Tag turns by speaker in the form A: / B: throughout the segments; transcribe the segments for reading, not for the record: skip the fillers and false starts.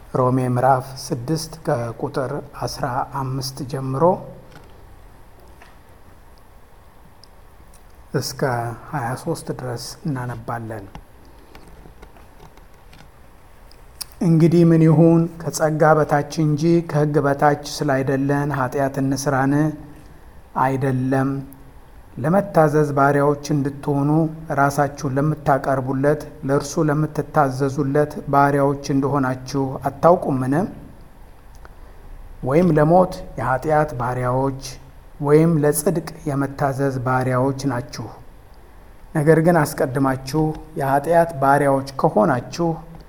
A: ሮሜ ምዕራፍ 6 ከቁጥር 15 ጀምሮ እስከ 23 ድረስ እናነባለን። እንግዲህ ምን ይሁን? ከጸጋ በታች እንጂ ከሕግ በታች ስላይደለን ኃጢአት እንስራን? አይደለም። ለመታዘዝ ባሪያዎች እንድትሆኑ ራሳችሁን ለምታቀርቡለት ለእርሱ ለምትታዘዙለት ባሪያዎች እንደሆናችሁ አታውቁምን? ወይም ለሞት የኃጢአት ባሪያዎች ወይም ለጽድቅ የመታዘዝ ባሪያዎች ናችሁ። ነገር ግን አስቀድማችሁ የኃጢአት ባሪያዎች ከሆናችሁ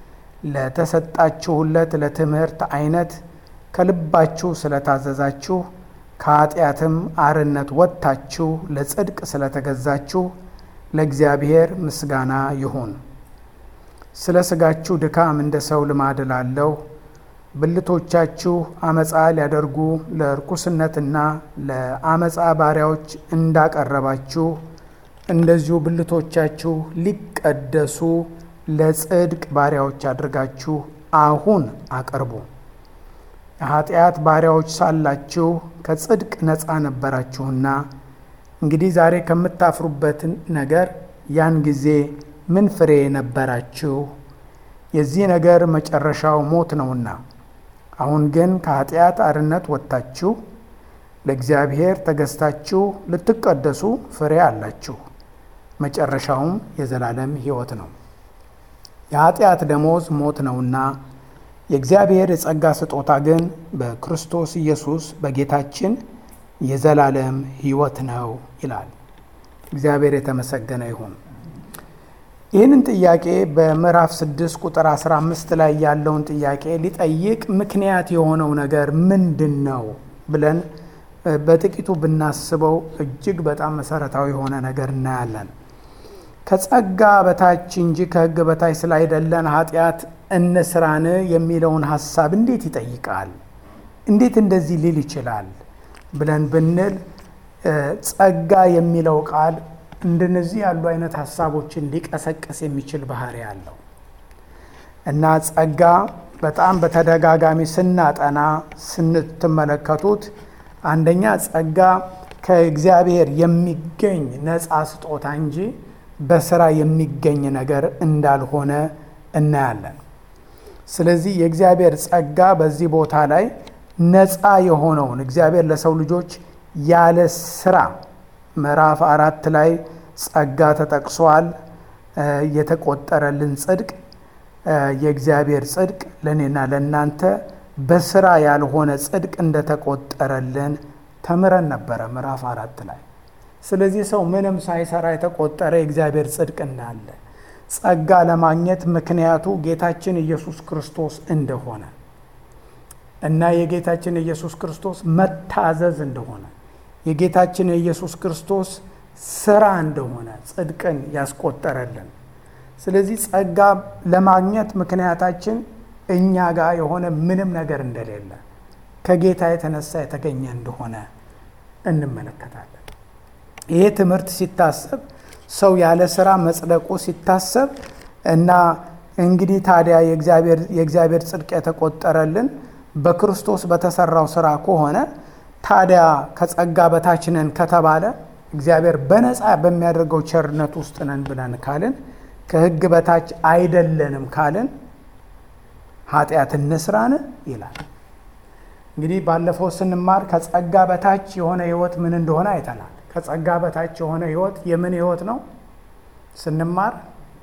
A: ለተሰጣችሁለት ለትምህርት አይነት ከልባችሁ ስለታዘዛችሁ ከኃጢአትም አርነት ወጥታችሁ ለጽድቅ ስለተገዛችሁ ለእግዚአብሔር ምስጋና ይሁን። ስለ ሥጋችሁ ድካም እንደ ሰው ልማድ እላለሁ። ብልቶቻችሁ አመፃ ሊያደርጉ ለርኩስነትና ለአመፃ ባሪያዎች እንዳቀረባችሁ እንደዚሁ ብልቶቻችሁ ሊቀደሱ ለጽድቅ ባሪያዎች አድርጋችሁ አሁን አቅርቡ። የኃጢአት ባሪያዎች ሳላችሁ ከጽድቅ ነፃ ነበራችሁና፣ እንግዲህ ዛሬ ከምታፍሩበት ነገር ያን ጊዜ ምን ፍሬ ነበራችሁ? የዚህ ነገር መጨረሻው ሞት ነውና። አሁን ግን ከኃጢአት አርነት ወጥታችሁ ለእግዚአብሔር ተገዝታችሁ ልትቀደሱ ፍሬ አላችሁ። መጨረሻውም የዘላለም ሕይወት ነው። የኃጢአት ደሞዝ ሞት ነውና የእግዚአብሔር የጸጋ ስጦታ ግን በክርስቶስ ኢየሱስ በጌታችን የዘላለም ሕይወት ነው ይላል። እግዚአብሔር የተመሰገነ ይሁን። ይህንን ጥያቄ በምዕራፍ 6 ቁጥር 15 ላይ ያለውን ጥያቄ ሊጠይቅ ምክንያት የሆነው ነገር ምንድን ነው ብለን በጥቂቱ ብናስበው እጅግ በጣም መሰረታዊ የሆነ ነገር እናያለን። ከጸጋ በታች እንጂ ከሕግ በታች ስላይደለን ኃጢአት እንስራን የሚለውን ሐሳብ እንዴት ይጠይቃል? እንዴት እንደዚህ ሊል ይችላል ብለን ብንል ጸጋ የሚለው ቃል እንደነዚህ ያሉ አይነት ሐሳቦችን ሊቀሰቅስ የሚችል ባህሪ አለው እና ጸጋ በጣም በተደጋጋሚ ስናጠና ስትመለከቱት አንደኛ ጸጋ ከእግዚአብሔር የሚገኝ ነፃ ስጦታ እንጂ በስራ የሚገኝ ነገር እንዳልሆነ እናያለን። ስለዚህ የእግዚአብሔር ጸጋ በዚህ ቦታ ላይ ነፃ የሆነውን እግዚአብሔር ለሰው ልጆች ያለ ስራ ምዕራፍ 4 ላይ ጸጋ ተጠቅሷል። የተቆጠረልን ጽድቅ የእግዚአብሔር ጽድቅ ለእኔና ለእናንተ በስራ ያልሆነ ጽድቅ እንደተቆጠረልን ተምረን ነበረ ምዕራፍ 4 ላይ። ስለዚህ ሰው ምንም ሳይሰራ የተቆጠረ የእግዚአብሔር ጽድቅ እንዳለ ጸጋ ለማግኘት ምክንያቱ ጌታችን ኢየሱስ ክርስቶስ እንደሆነ እና የጌታችን ኢየሱስ ክርስቶስ መታዘዝ እንደሆነ የጌታችን የኢየሱስ ክርስቶስ ስራ እንደሆነ ጽድቅን ያስቆጠረልን። ስለዚህ ጸጋ ለማግኘት ምክንያታችን እኛ ጋር የሆነ ምንም ነገር እንደሌለ ከጌታ የተነሳ የተገኘ እንደሆነ እንመለከታለን። ይሄ ትምህርት ሲታሰብ ሰው ያለ ስራ መጽደቁ ሲታሰብ እና እንግዲህ ታዲያ የእግዚአብሔር ጽድቅ የተቆጠረልን በክርስቶስ በተሰራው ስራ ከሆነ ታዲያ ከጸጋ በታች ነን ከተባለ እግዚአብሔር በነፃ በሚያደርገው ቸርነት ውስጥ ነን ብለን ካልን ከሕግ በታች አይደለንም ካልን ኃጢአት እንስራን ይላል። እንግዲህ ባለፈው ስንማር ከጸጋ በታች የሆነ ሕይወት ምን እንደሆነ አይተናል። ከጸጋ በታች የሆነ ሕይወት የምን ሕይወት ነው ስንማር?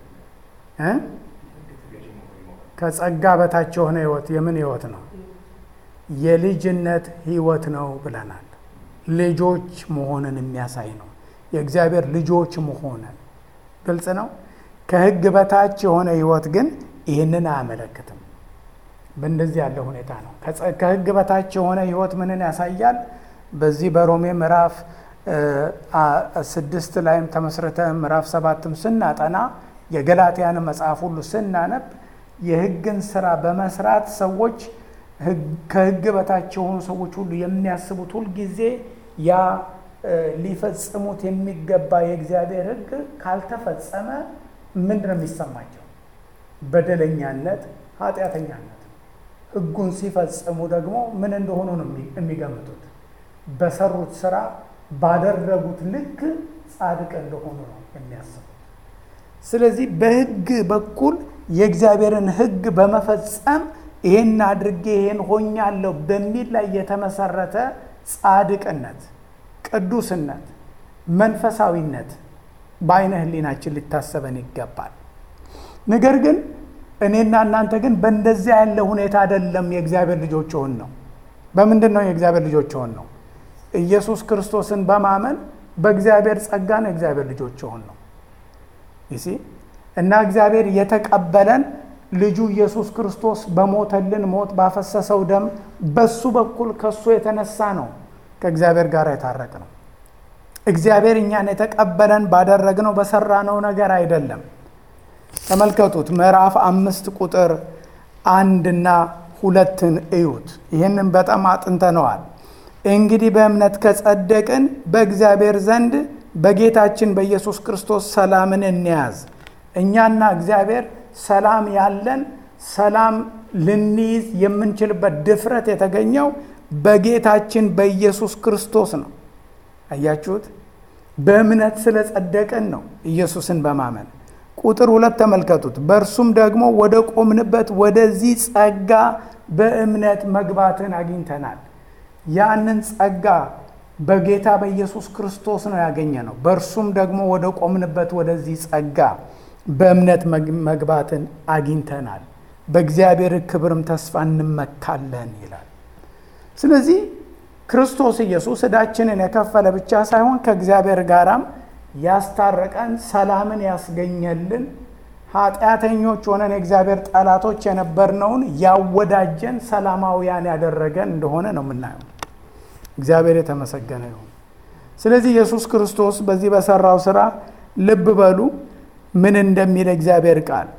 A: ከጸጋ በታች የሆነ ሕይወት የምን ሕይወት ነው? የልጅነት ሕይወት ነው ብለናል። ልጆች መሆንን የሚያሳይ ነው። የእግዚአብሔር ልጆች መሆንን ግልጽ ነው። ከሕግ በታች የሆነ ሕይወት ግን ይህንን አያመለክትም። በእንደዚህ ያለ ሁኔታ ነው። ከሕግ በታች የሆነ ሕይወት ምንን ያሳያል? በዚህ በሮሜ ምዕራፍ 6 ላይም ተመስርተ ምዕራፍ 7ም ስናጠና የገላትያን መጽሐፍ ሁሉ ስናነብ የሕግን ስራ በመስራት ሰዎች ከሕግ በታች የሆኑ ሰዎች ሁሉ የሚያስቡት ሁልጊዜ ያ ሊፈጽሙት የሚገባ የእግዚአብሔር ሕግ ካልተፈጸመ ምንድን ነው የሚሰማቸው? በደለኛነት፣ ኃጢአተኛነት። ሕጉን ሲፈጽሙ ደግሞ ምን እንደሆኑ ነው የሚገምቱት? በሰሩት ስራ ባደረጉት ልክ ጻድቅ እንደሆኑ ነው የሚያስቡት። ስለዚህ በሕግ በኩል የእግዚአብሔርን ሕግ በመፈጸም ይሄን አድርጌ ይሄን ሆኛለሁ በሚል ላይ የተመሰረተ ጻድቅነት፣ ቅዱስነት፣ መንፈሳዊነት በዓይነ ሕሊናችን ሊታሰበን ይገባል። ነገር ግን እኔና እናንተ ግን በእንደዚያ ያለ ሁኔታ አይደለም የእግዚአብሔር ልጆች ሆን ነው። በምንድን ነው የእግዚአብሔር ልጆች ሆን ነው? ኢየሱስ ክርስቶስን በማመን በእግዚአብሔር ጸጋ ነው የእግዚአብሔር ልጆች ሆን ነው ይሲ እና እግዚአብሔር የተቀበለን ልጁ ኢየሱስ ክርስቶስ በሞተልን ሞት ባፈሰሰው ደም በሱ በኩል ከሱ የተነሳ ነው ከእግዚአብሔር ጋር የታረቅ ነው። እግዚአብሔር እኛን የተቀበለን ባደረግነው በሰራነው ነገር አይደለም። ተመልከቱት ምዕራፍ 5 ቁጥር 1 እና 2ን እዩት። ይህንን በጣም አጥንተነዋል። እንግዲህ በእምነት ከጸደቅን በእግዚአብሔር ዘንድ በጌታችን በኢየሱስ ክርስቶስ ሰላምን እንያዝ። እኛና እግዚአብሔር ሰላም ያለን፣ ሰላም ልንይዝ የምንችልበት ድፍረት የተገኘው በጌታችን በኢየሱስ ክርስቶስ ነው። አያችሁት? በእምነት ስለጸደቅን ነው ኢየሱስን በማመን። ቁጥር 2 ተመልከቱት። በእርሱም ደግሞ ወደ ቆምንበት ወደዚህ ጸጋ በእምነት መግባትን አግኝተናል። ያንን ጸጋ በጌታ በኢየሱስ ክርስቶስ ነው ያገኘ ነው። በእርሱም ደግሞ ወደ ቆምንበት ወደዚህ ጸጋ በእምነት መግባትን አግኝተናል፣ በእግዚአብሔር ክብርም ተስፋ እንመካለን ይላል። ስለዚህ ክርስቶስ ኢየሱስ ዕዳችንን የከፈለ ብቻ ሳይሆን ከእግዚአብሔር ጋራም ያስታረቀን፣ ሰላምን ያስገኘልን፣ ኃጢአተኞች ሆነን የእግዚአብሔር ጠላቶች የነበርነውን ያወዳጀን፣ ሰላማውያን ያደረገን እንደሆነ ነው የምናየው። እግዚአብሔር የተመሰገነ ይሁን። ስለዚህ ኢየሱስ ክርስቶስ በዚህ በሰራው ስራ ልብ በሉ ምን እንደሚል እግዚአብሔር ቃል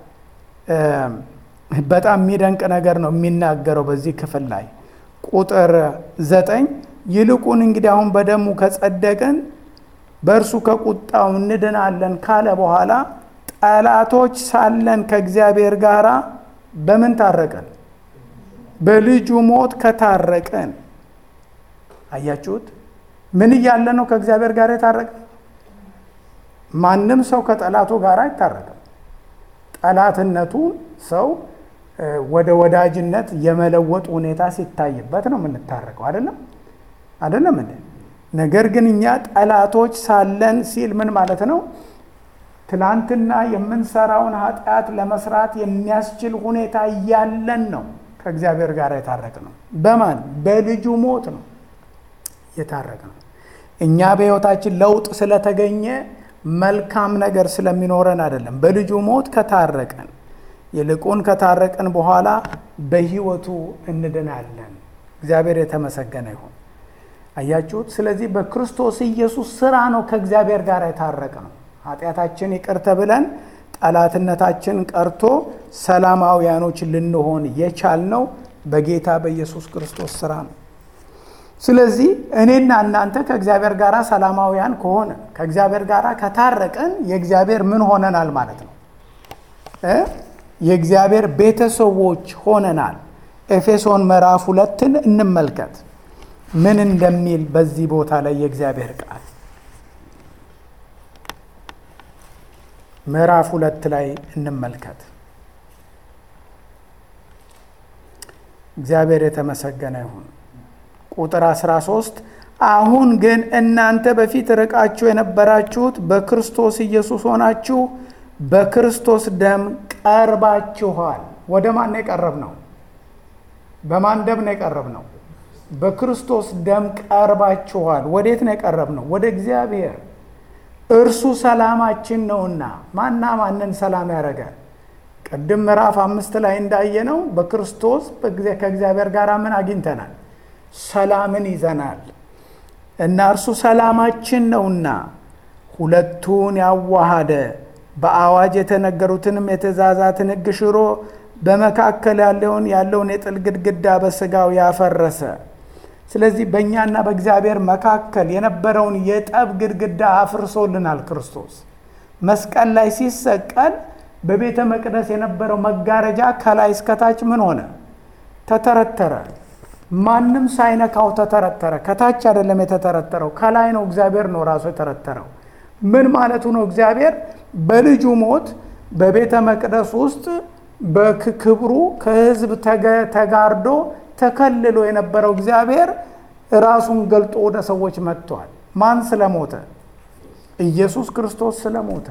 A: በጣም የሚደንቅ ነገር ነው የሚናገረው በዚህ ክፍል ላይ ቁጥር 9 ይልቁን እንግዲህ አሁን በደሙ ከጸደቅን በእርሱ ከቁጣው እንድናለን ካለ በኋላ ጠላቶች ሳለን ከእግዚአብሔር ጋር በምን ታረቀን? በልጁ ሞት ከታረቀን። አያችሁት? ምን እያለ ነው ከእግዚአብሔር ጋር የታረቀን? ማንም ሰው ከጠላቱ ጋር አይታረቅም። ጠላትነቱን ሰው ወደ ወዳጅነት የመለወጥ ሁኔታ ሲታይበት ነው የምንታረቀው። አይደለም እንዴ? ነገር ግን እኛ ጠላቶች ሳለን ሲል ምን ማለት ነው? ትላንትና የምንሰራውን ኃጢአት ለመስራት የሚያስችል ሁኔታ እያለን ነው ከእግዚአብሔር ጋር የታረቅነው። በማን? በልጁ ሞት ነው የታረቅነው። እኛ በሕይወታችን ለውጥ ስለተገኘ መልካም ነገር ስለሚኖረን አይደለም። በልጁ ሞት ከታረቀን፣ ይልቁን ከታረቀን በኋላ በሕይወቱ እንድናለን። እግዚአብሔር የተመሰገነ ይሁን። አያችሁት? ስለዚህ በክርስቶስ ኢየሱስ ስራ ነው ከእግዚአብሔር ጋር የታረቅነው። ኃጢአታችን ይቅር ተብለን ጠላትነታችን ቀርቶ ሰላማውያኖች ልንሆን የቻልነው በጌታ በኢየሱስ ክርስቶስ ስራ ነው። ስለዚህ እኔና እናንተ ከእግዚአብሔር ጋር ሰላማውያን ከሆነ ከእግዚአብሔር ጋር ከታረቅን የእግዚአብሔር ምን ሆነናል ማለት ነው? የእግዚአብሔር ቤተሰቦች ሆነናል። ኤፌሶን ምዕራፍ 2ን እንመልከት ምን እንደሚል በዚህ ቦታ ላይ የእግዚአብሔር ቃል ምዕራፍ 2 ላይ እንመልከት። እግዚአብሔር የተመሰገነ ይሁን። ቁጥር 13 አሁን ግን እናንተ በፊት ርቃችሁ የነበራችሁት በክርስቶስ ኢየሱስ ሆናችሁ በክርስቶስ ደም ቀርባችኋል። ወደ ማን ነው የቀረብነው? በማን ደም ነው የቀረብነው? በክርስቶስ ደም ቀርባችኋል። ወዴት ነው የቀረብነው? ወደ እግዚአብሔር። እርሱ ሰላማችን ነውና። ማና ማንን ሰላም ያደርጋል? ቅድም ምዕራፍ 5 ላይ እንዳየነው በክርስቶስ ከእግዚአብሔር ጋር ምን አግኝተናል? ሰላምን ይዘናል። እና እርሱ ሰላማችን ነውና ሁለቱን ያዋሃደ በአዋጅ የተነገሩትንም የትእዛዛትን ሕግ ሽሮ በመካከል ያለውን የጥል ግድግዳ በሥጋው ያፈረሰ። ስለዚህ በእኛና በእግዚአብሔር መካከል የነበረውን የጠብ ግድግዳ አፍርሶልናል ክርስቶስ። መስቀል ላይ ሲሰቀል በቤተ መቅደስ የነበረው መጋረጃ ከላይ እስከታች ምን ሆነ? ተተረተረ። ማንም ሳይነካው ተተረተረ። ከታች አይደለም የተተረተረው፣ ከላይ ነው። እግዚአብሔር ነው ራሱ የተረተረው። ምን ማለቱ ነው? እግዚአብሔር በልጁ ሞት በቤተ መቅደስ ውስጥ በክብሩ ከሕዝብ ተጋርዶ ተከልሎ የነበረው እግዚአብሔር ራሱን ገልጦ ወደ ሰዎች መጥቷል። ማን ስለሞተ? ኢየሱስ ክርስቶስ ስለሞተ።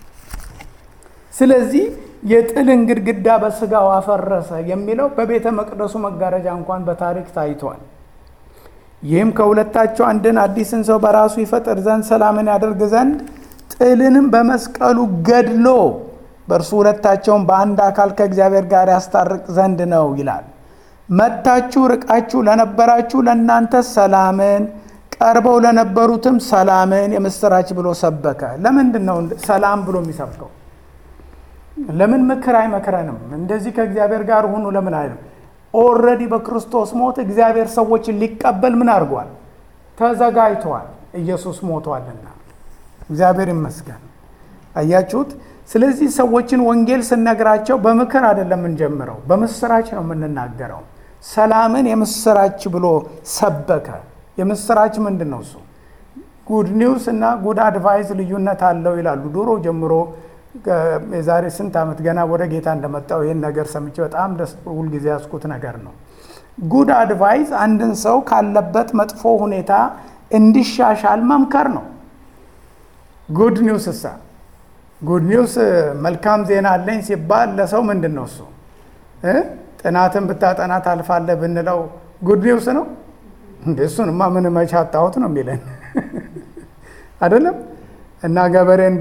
A: ስለዚህ የጥልን ግድግዳ በስጋው አፈረሰ የሚለው በቤተ መቅደሱ መጋረጃ እንኳን በታሪክ ታይቷል። ይህም ከሁለታቸው አንድን አዲስን ሰው በራሱ ይፈጥር ዘንድ ሰላምን ያደርግ ዘንድ ጥልንም በመስቀሉ ገድሎ በእርሱ ሁለታቸውን በአንድ አካል ከእግዚአብሔር ጋር ያስታርቅ ዘንድ ነው ይላል። መጥታችሁ ርቃችሁ ለነበራችሁ ለእናንተ ሰላምን፣ ቀርበው ለነበሩትም ሰላምን የምስራች ብሎ ሰበከ። ለምንድን ነው ሰላም ብሎ የሚሰብከው? ለምን ምክር አይመክረንም? እንደዚህ ከእግዚአብሔር ጋር ሁኑ ለምን አይልም? ኦልሬዲ በክርስቶስ ሞት እግዚአብሔር ሰዎችን ሊቀበል ምን አድርጓል? ተዘጋጅቷል። ኢየሱስ ሞቷልና እግዚአብሔር ይመስገን። አያችሁት? ስለዚህ ሰዎችን ወንጌል ስነግራቸው በምክር አይደለም የምንጀምረው፣ በምስራች ነው የምንናገረው። ሰላምን የምስራች ብሎ ሰበከ። የምስራች ምንድን ነው? እሱ ጉድ ኒውስ እና ጉድ አድቫይስ ልዩነት አለው ይላሉ። ድሮ ጀምሮ የዛሬ ስንት ዓመት ገና ወደ ጌታ እንደመጣው ይህን ነገር ሰምቼ በጣም ደስ ሁልጊዜ ያስኩት ነገር ነው። ጉድ አድቫይስ አንድን ሰው ካለበት መጥፎ ሁኔታ እንዲሻሻል መምከር ነው። ጉድ ኒውስ እሳ ጉድ ኒውስ መልካም ዜና አለኝ ሲባል ለሰው ምንድን ነው እሱ? ጥናትን ብታጠና ታልፋለህ ብንለው ጉድ ኒውስ ነው? እሱንማ ምን መቼ አጣሁት ነው የሚለን አይደለም? እና ገበሬን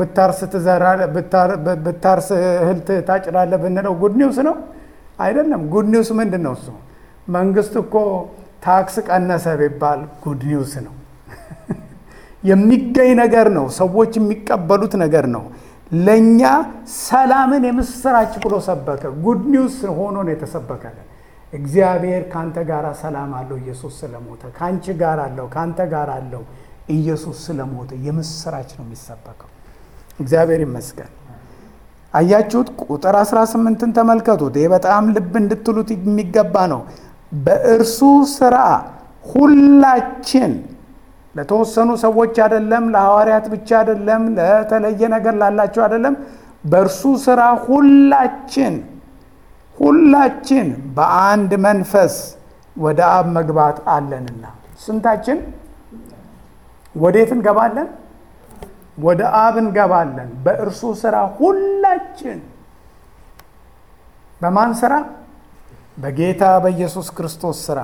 A: ብታርስ እህል ታጭዳለህ ብንለው ጉድ ኒውስ ነው? አይደለም። ጉድ ኒውስ ምንድን ነው እሱ? መንግስት እኮ ታክስ ቀነሰ ቢባል ጉድ ኒውስ ነው። የሚገኝ ነገር ነው። ሰዎች የሚቀበሉት ነገር ነው። ለእኛ ሰላምን የምስራች ብሎ ሰበከ። ጉድ ኒውስ ሆኖ ነው የተሰበከልን። እግዚአብሔር ካንተ ጋር ሰላም አለው ኢየሱስ ስለሞተ፣ ካንቺ ጋር አለው፣ ካንተ ጋር አለው ኢየሱስ ስለሞተ። የምስራች ነው የሚሰበከው። እግዚአብሔር ይመስገን። አያችሁት? ቁጥር 18ን ተመልከቱት። ይህ በጣም ልብ እንድትሉት የሚገባ ነው። በእርሱ ስራ ሁላችን፣ ለተወሰኑ ሰዎች አይደለም፣ ለሐዋርያት ብቻ አይደለም፣ ለተለየ ነገር ላላቸው አይደለም። በእርሱ ስራ ሁላችን በአንድ መንፈስ ወደ አብ መግባት አለንና። ስንታችን ወዴት እንገባለን? ወደ አብ እንገባለን። በእርሱ ስራ ሁላችን። በማን ስራ? በጌታ በኢየሱስ ክርስቶስ ስራ።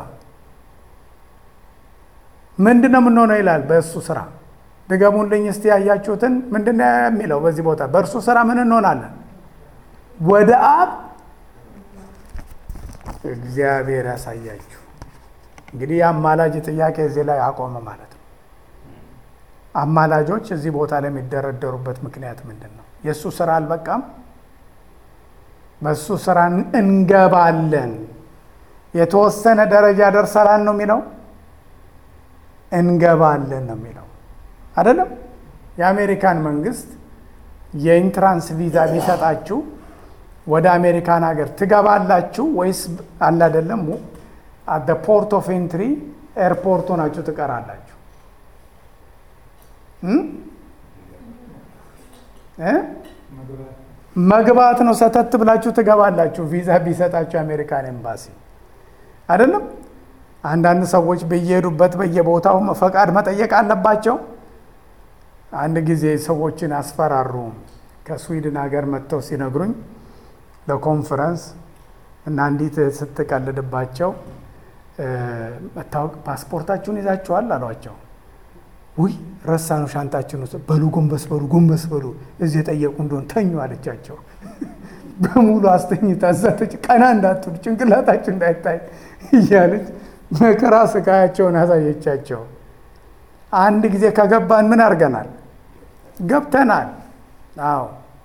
A: ምንድነው የምንሆነው ይላል? በእሱ ስራ። ድገሙልኝ እስቲ ያያችሁትን። ምንድነው የሚለው በዚህ ቦታ? በእርሱ ስራ ምን እንሆናለን? ወደ አብ። እግዚአብሔር ያሳያችሁ። እንግዲህ የአማላጅ ጥያቄ እዚህ ላይ አቆመ ማለት ነው። አማላጆች እዚህ ቦታ ላይ የሚደረደሩበት ምክንያት ምንድን ነው? የእሱ ስራ አልበቃም? በእሱ ስራ እንገባለን። የተወሰነ ደረጃ ደርሰናል ነው የሚለው? እንገባለን ነው የሚለው አይደለም? የአሜሪካን መንግስት የኢንትራንስ ቪዛ ቢሰጣችሁ ወደ አሜሪካን ሀገር ትገባላችሁ ወይስ አለ አይደለም አት ዘ ፖርት ኦፍ ኤንትሪ ኤርፖርት ሆናችሁ ትቀራላችሁ? መግባት ነው። ሰተት ብላችሁ ትገባላችሁ ቪዛ ቢሰጣችሁ የአሜሪካን ኤምባሲ አይደለም? አንዳንድ ሰዎች በየሄዱበት በየቦታው ፈቃድ መጠየቅ አለባቸው። አንድ ጊዜ ሰዎችን አስፈራሩ። ከስዊድን ሀገር መጥተው ሲነግሩኝ ለኮንፈረንስ እና እንዲት ስትቀልድባቸው መታወቅ ፓስፖርታችሁን ይዛችኋል አሏቸው። ውይ ረሳኑ ሻንጣችን ውስጥ። በሉ ጎንበስ በሉ እዚህ የጠየቁ እንደሆን ተኙ አለቻቸው። በሙሉ አስተኝታ ዛተች። ቀና እንዳትሉ ጭንቅላታችሁ እንዳይታይ እያለች መከራ ስቃያቸውን አሳየቻቸው። አንድ ጊዜ ከገባን ምን አድርገናል? ገብተናል። አዎ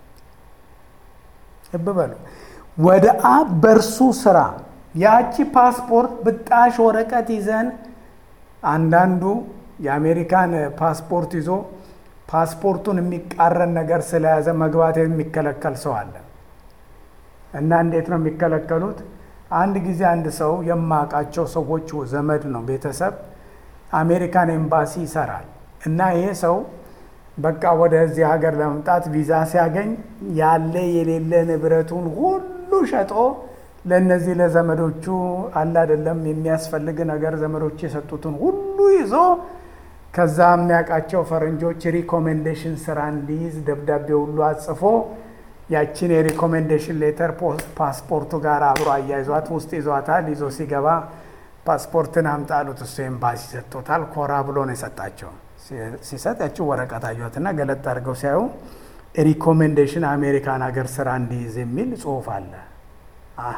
A: እበበሉ ወደ አብ በእርሱ ስራ። ያቺ ፓስፖርት ብጣሽ ወረቀት ይዘን አንዳንዱ የአሜሪካን ፓስፖርት ይዞ ፓስፖርቱን የሚቃረን ነገር ስለያዘ መግባት የሚከለከል ሰው አለ። እና እንዴት ነው የሚከለከሉት? አንድ ጊዜ አንድ ሰው የማውቃቸው ሰዎች ዘመድ ነው ቤተሰብ አሜሪካን ኤምባሲ ይሰራል እና ይሄ ሰው በቃ ወደዚህ ሀገር ለመምጣት ቪዛ ሲያገኝ ያለ የሌለ ንብረቱን ሁሉ ሸጦ ለነዚህ ለዘመዶቹ አለ አይደለም የሚያስፈልግ ነገር ዘመዶቹ የሰጡትን ሁሉ ይዞ ከዛ የሚያውቃቸው ፈረንጆች ሪኮሜንዴሽን ስራ እንዲይዝ ደብዳቤ ሁሉ አጽፎ ያችን የሪኮሜንዴሽን ሌተር ፓስፖርቱ ጋር አብሮ አያይዟት ውስጥ ይዟታል። ይዞ ሲገባ ፓስፖርትን አምጣሉት። እሱ ኤምባሲ ሰጥቶታል። ኮራ ብሎ ነው የሰጣቸው። ሲሰጥ ያቺው ወረቀት አዩትና ገለጥ አድርገው ሲያዩ ሪኮሜንዴሽን አሜሪካን ሀገር ስራ እንዲይዝ የሚል ጽሑፍ አለ። አሃ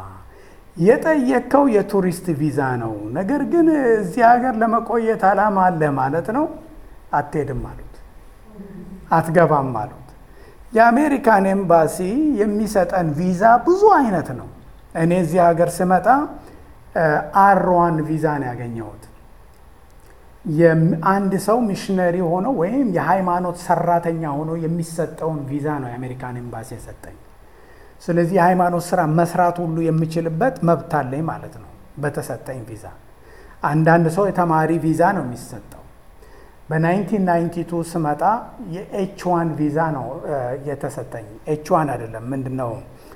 A: የጠየቀው የቱሪስት ቪዛ ነው፣ ነገር ግን እዚህ ሀገር ለመቆየት አላማ አለ ማለት ነው። አትሄድም አሉት፣ አትገባም አሉት። የአሜሪካን ኤምባሲ የሚሰጠን ቪዛ ብዙ አይነት ነው። እኔ እዚህ ሀገር ስመጣ አር1 ቪዛ ነው ያገኘሁት። አንድ ሰው ሚሽነሪ ሆኖ ወይም የሃይማኖት ሰራተኛ ሆኖ የሚሰጠውን ቪዛ ነው የአሜሪካን ኤምባሲ የሰጠኝ። ስለዚህ የሃይማኖት ስራ መስራት ሁሉ የምችልበት መብት አለኝ ማለት ነው በተሰጠኝ ቪዛ። አንዳንድ ሰው የተማሪ ቪዛ ነው የሚሰጠው። በ1992 ስመጣ የኤች1 ቪዛ ነው የተሰጠኝ። ኤች1 አይደለም ምንድነው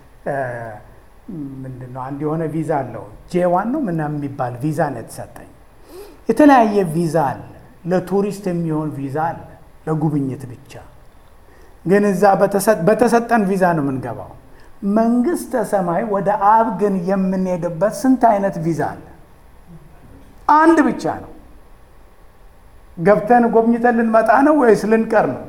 A: አንድ የሆነ ቪዛ አለው ጄ1 ነው ምናምን የሚባል ቪዛ ነው የተሰጠኝ። የተለያየ ቪዛ አለ። ለቱሪስት የሚሆን ቪዛ አለ፣ ለጉብኝት ብቻ። ግን እዛ በተሰጠን ቪዛ ነው የምንገባው። መንግስተ ሰማይ ወደ አብ ግን የምንሄድበት ስንት አይነት ቪዛ አለ? አንድ ብቻ ነው። ገብተን ጎብኝተን ልንመጣ ነው ወይስ ልንቀር ነው?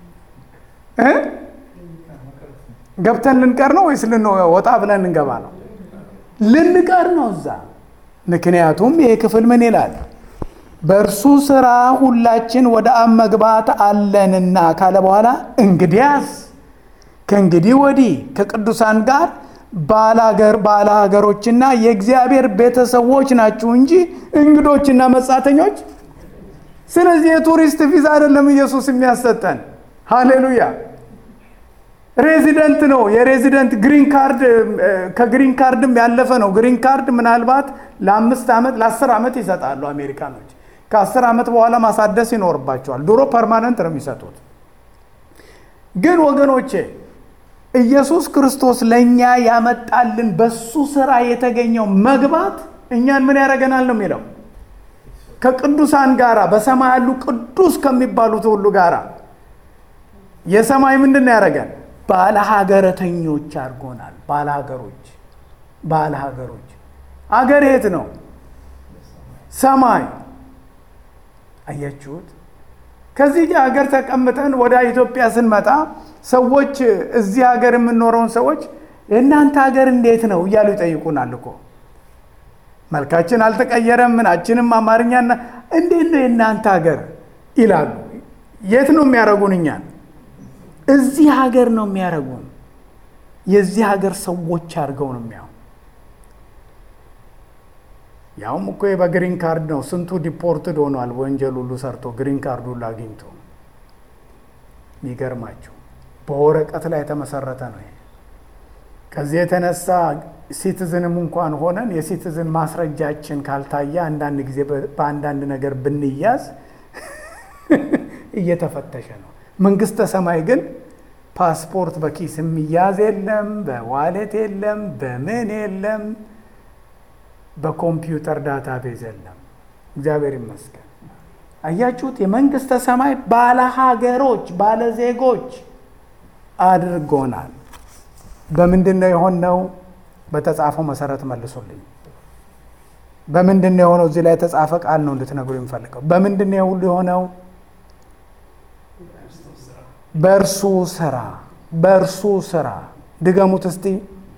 A: ገብተን ልንቀር ነው ወይስ ወጣ ብለን እንገባ ነው? ልንቀር ነው እዛ። ምክንያቱም ይሄ ክፍል ምን ይላል? በእርሱ ስራ ሁላችን ወደ አብ መግባት አለንና ካለ በኋላ እንግዲያስ ከእንግዲህ ወዲህ ከቅዱሳን ጋር ባለሀገሮችና የእግዚአብሔር ቤተሰቦች ናችሁ እንጂ እንግዶችና መጻተኞች። ስለዚህ የቱሪስት ቪዛ አይደለም ኢየሱስ የሚያሰጠን። ሃሌሉያ! ሬዚደንት ነው። የሬዚደንት ግሪን ካርድ ከግሪን ካርድም ያለፈ ነው። ግሪን ካርድ ምናልባት ለ5 ዓመት ለ10 ዓመት ይሰጣሉ አሜሪካኖች። ከ10 ዓመት በኋላ ማሳደስ ይኖርባቸዋል። ድሮ ፐርማነንት ነው የሚሰጡት። ግን ወገኖቼ ኢየሱስ ክርስቶስ ለኛ ያመጣልን በሱ ስራ የተገኘው መግባት እኛን ምን ያደርገናል ነው የሚለው? ከቅዱሳን ጋራ በሰማይ ያሉ ቅዱስ ከሚባሉት ሁሉ ጋራ የሰማይ ምንድን ያደርገን? ባለ ሀገረተኞች አድርጎናል። ባለ ሀገሮች አገር የት ነው? ሰማይ። አያችሁት? ከዚህ ሀገር ተቀምጠን ወደ ኢትዮጵያ ስንመጣ ሰዎች እዚህ ሀገር የምንኖረውን ሰዎች የእናንተ ሀገር እንዴት ነው እያሉ ይጠይቁናል እኮ። መልካችን አልተቀየረም፣ ምናችንም አማርኛና እንዴት ነው የእናንተ ሀገር ይላሉ። የት ነው የሚያደርጉን? እኛን እዚህ ሀገር ነው የሚያደርጉን። የዚህ ሀገር ሰዎች አድርገው ነው የሚያው። ያውም እኮ በግሪን ካርድ ነው። ስንቱ ዲፖርትድ ሆኗል፣ ወንጀል ሁሉ ሰርቶ ግሪን ካርድ ሁሉ አግኝቶ። የሚገርማቸው በወረቀት ላይ የተመሰረተ ነው። ከዚህ የተነሳ ሲቲዝንም እንኳን ሆነን የሲቲዝን ማስረጃችን ካልታየ አንዳንድ ጊዜ በአንዳንድ ነገር ብንያዝ እየተፈተሸ ነው። መንግስተ ሰማይ ግን ፓስፖርት በኪስ የሚያዝ የለም፣ በዋሌት የለም፣ በምን የለም፣ በኮምፒውተር ዳታቤዝ የለም። እግዚአብሔር ይመስገን። አያችሁት? የመንግስተ ሰማይ ባለ ሀገሮች ባለ ዜጎች አድርጎናል። በምንድን ነው የሆነው? በተጻፈው መሰረት መልሶልኝ። በምንድን ነው የሆነው? እዚህ ላይ የተጻፈ ቃል ነው እንድትነግሩ የምፈልገው። በምንድን ነው ሁሉ የሆነው? በእርሱ ስራ። ድገሙት እስቲ።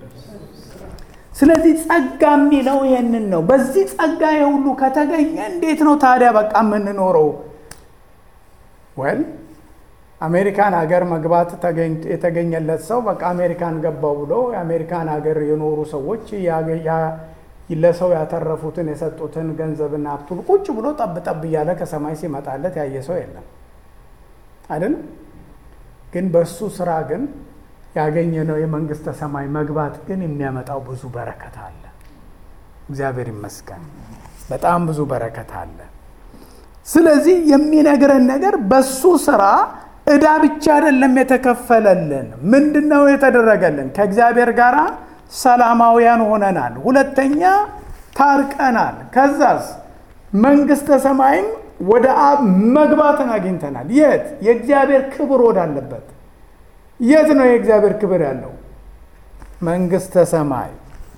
A: ስለዚህ ጸጋ የሚለው ይሄንን ነው። በዚህ ጸጋ የሁሉ ከተገኘ እንዴት ነው ታዲያ በቃ የምንኖረው? ወል አሜሪካን ሀገር መግባት የተገኘለት ሰው በቃ አሜሪካን ገባው ብሎ የአሜሪካን ሀገር የኖሩ ሰዎች ለሰው ያተረፉትን የሰጡትን ገንዘብና ሀብቱን ቁጭ ብሎ ጠብጠብ እያለ ከሰማይ ሲመጣለት ያየ ሰው የለም አይደል? ግን በሱ ስራ ግን ያገኘነው የመንግስተ ሰማይ መግባት ግን የሚያመጣው ብዙ በረከት አለ። እግዚአብሔር ይመስገን። በጣም ብዙ በረከት አለ። ስለዚህ የሚነግረን ነገር በሱ ስራ ዕዳ ብቻ አይደለም የተከፈለልን። ምንድነው የተደረገልን? ከእግዚአብሔር ጋር ሰላማውያን ሆነናል። ሁለተኛ ታርቀናል። ከዛስ መንግሥተ ሰማይም ወደ አብ መግባትን አግኝተናል። የት? የእግዚአብሔር ክብር ወዳለበት። የት ነው የእግዚአብሔር ክብር ያለው? መንግሥተ ሰማይ።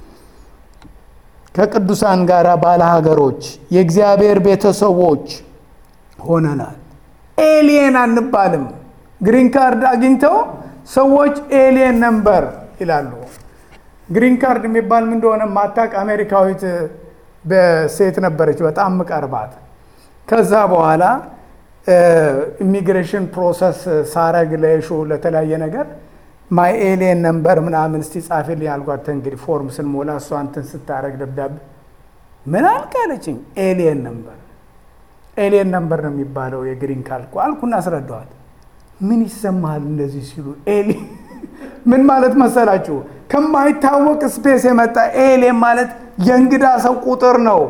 A: ከቅዱሳን ጋር ባለሀገሮች፣ የእግዚአብሔር ቤተሰቦች ሆነናል። ኤሊየን አንባልም። ግሪን ካርድ አግኝተው ሰዎች ኤሊየን ነምበር ይላሉ። ግሪን ካርድ የሚባል ምን እንደሆነ ማታቅ አሜሪካዊት በሴት ነበረች በጣም ምቀርባት። ከዛ በኋላ ኢሚግሬሽን ፕሮሰስ ሳረግ ለሹ ለተለያየ ነገር ማይ ኤሊየን ነምበር ምናምን እስቲ ጻፊልኝ አልኳት። እንግዲህ ፎርም ስንሞላ እሷ እንትን ስታረግ ደብዳቤ ምን አልካለችኝ? ኤሊየን ነምበር። ኤሊየን ነምበር ነው የሚባለው የግሪን ካርድ አልኩና አስረዳዋት። ምን ይሰማል እንደዚህ ሲሉ? ኤሊ ምን ማለት መሰላችሁ? ከማይታወቅ ስፔስ የመጣ ኤሊየን ማለት የእንግዳ ሰው ቁጥር ነው።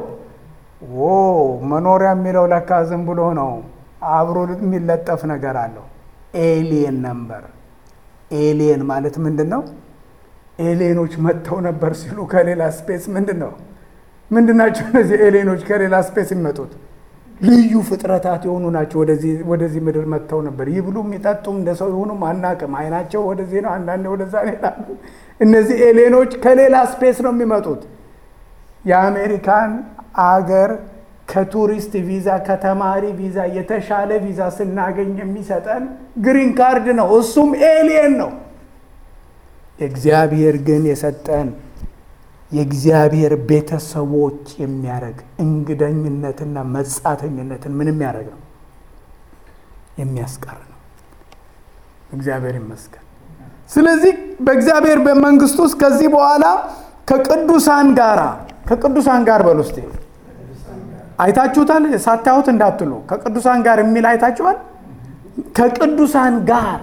A: መኖሪያ የሚለው ለካ ዝም ብሎ ነው፣ አብሮ የሚለጠፍ ነገር አለው። ኤሊየን ነምበር። ኤሊየን ማለት ምንድን ነው? ኤሊየኖች መጥተው ነበር ሲሉ ከሌላ ስፔስ ምንድናቸው እነዚህ ኤሊየኖች ከሌላ ስፔስ የሚመጡት? ልዩ ፍጥረታት የሆኑ ናቸው። ወደዚህ ምድር መጥተው ነበር። ይብሉ የሚጠጡም እንደ ሰው የሆኑም አናቅም። አይናቸው ወደዚህ ነው፣ አንዳንዴ ወደዛ ይላሉ። እነዚህ ኤሊየኖች ከሌላ ስፔስ ነው የሚመጡት። የአሜሪካን አገር ከቱሪስት ቪዛ ከተማሪ ቪዛ የተሻለ ቪዛ ስናገኝ የሚሰጠን ግሪን ካርድ ነው። እሱም ኤሊየን ነው። እግዚአብሔር ግን የሰጠን የእግዚአብሔር ቤተሰቦች የሚያደርግ እንግደኝነትና መጻተኝነትን ምን የሚያደርግ ነው? የሚያስቀር ነው። እግዚአብሔር ይመስገን። ስለዚህ በእግዚአብሔር በመንግስት ውስጥ ከዚህ በኋላ ከቅዱሳን ጋር በሉ እስቲ አይታችሁታል? ሳታዩት እንዳትሉ። ከቅዱሳን ጋር የሚል አይታችኋል? ከቅዱሳን ጋር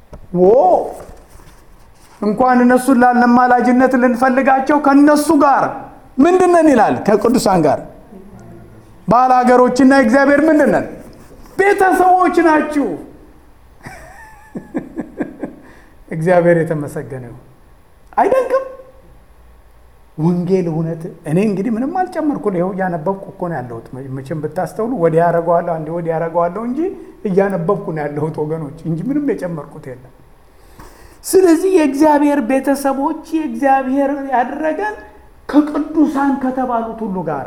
A: እንኳን እነሱን ላለማላጅነት ልንፈልጋቸው ከነሱ ጋር ምንድነን ይላል? ከቅዱሳን ጋር ባለሀገሮችና እግዚአብሔር ምንድነን? ቤተሰቦች ናችሁ። እግዚአብሔር የተመሰገነ ይሁን። አይደንቅም? ወንጌል እውነት። እኔ እንግዲህ ምንም አልጨመርኩ። ይኸው እያነበብኩ እኮ ነው ያለሁት። መቼም ብታስተውሉ ወዲያ ያረጋዋለሁ አንዴ ወዲያ ያረጋዋለሁ እንጂ እያነበብኩ ነው ያለሁት ወገኖች፣ እንጂ ምንም የጨመርኩት የለም። ስለዚህ የእግዚአብሔር ቤተሰቦች የእግዚአብሔር ያደረገን ከቅዱሳን ከተባሉት ሁሉ ጋር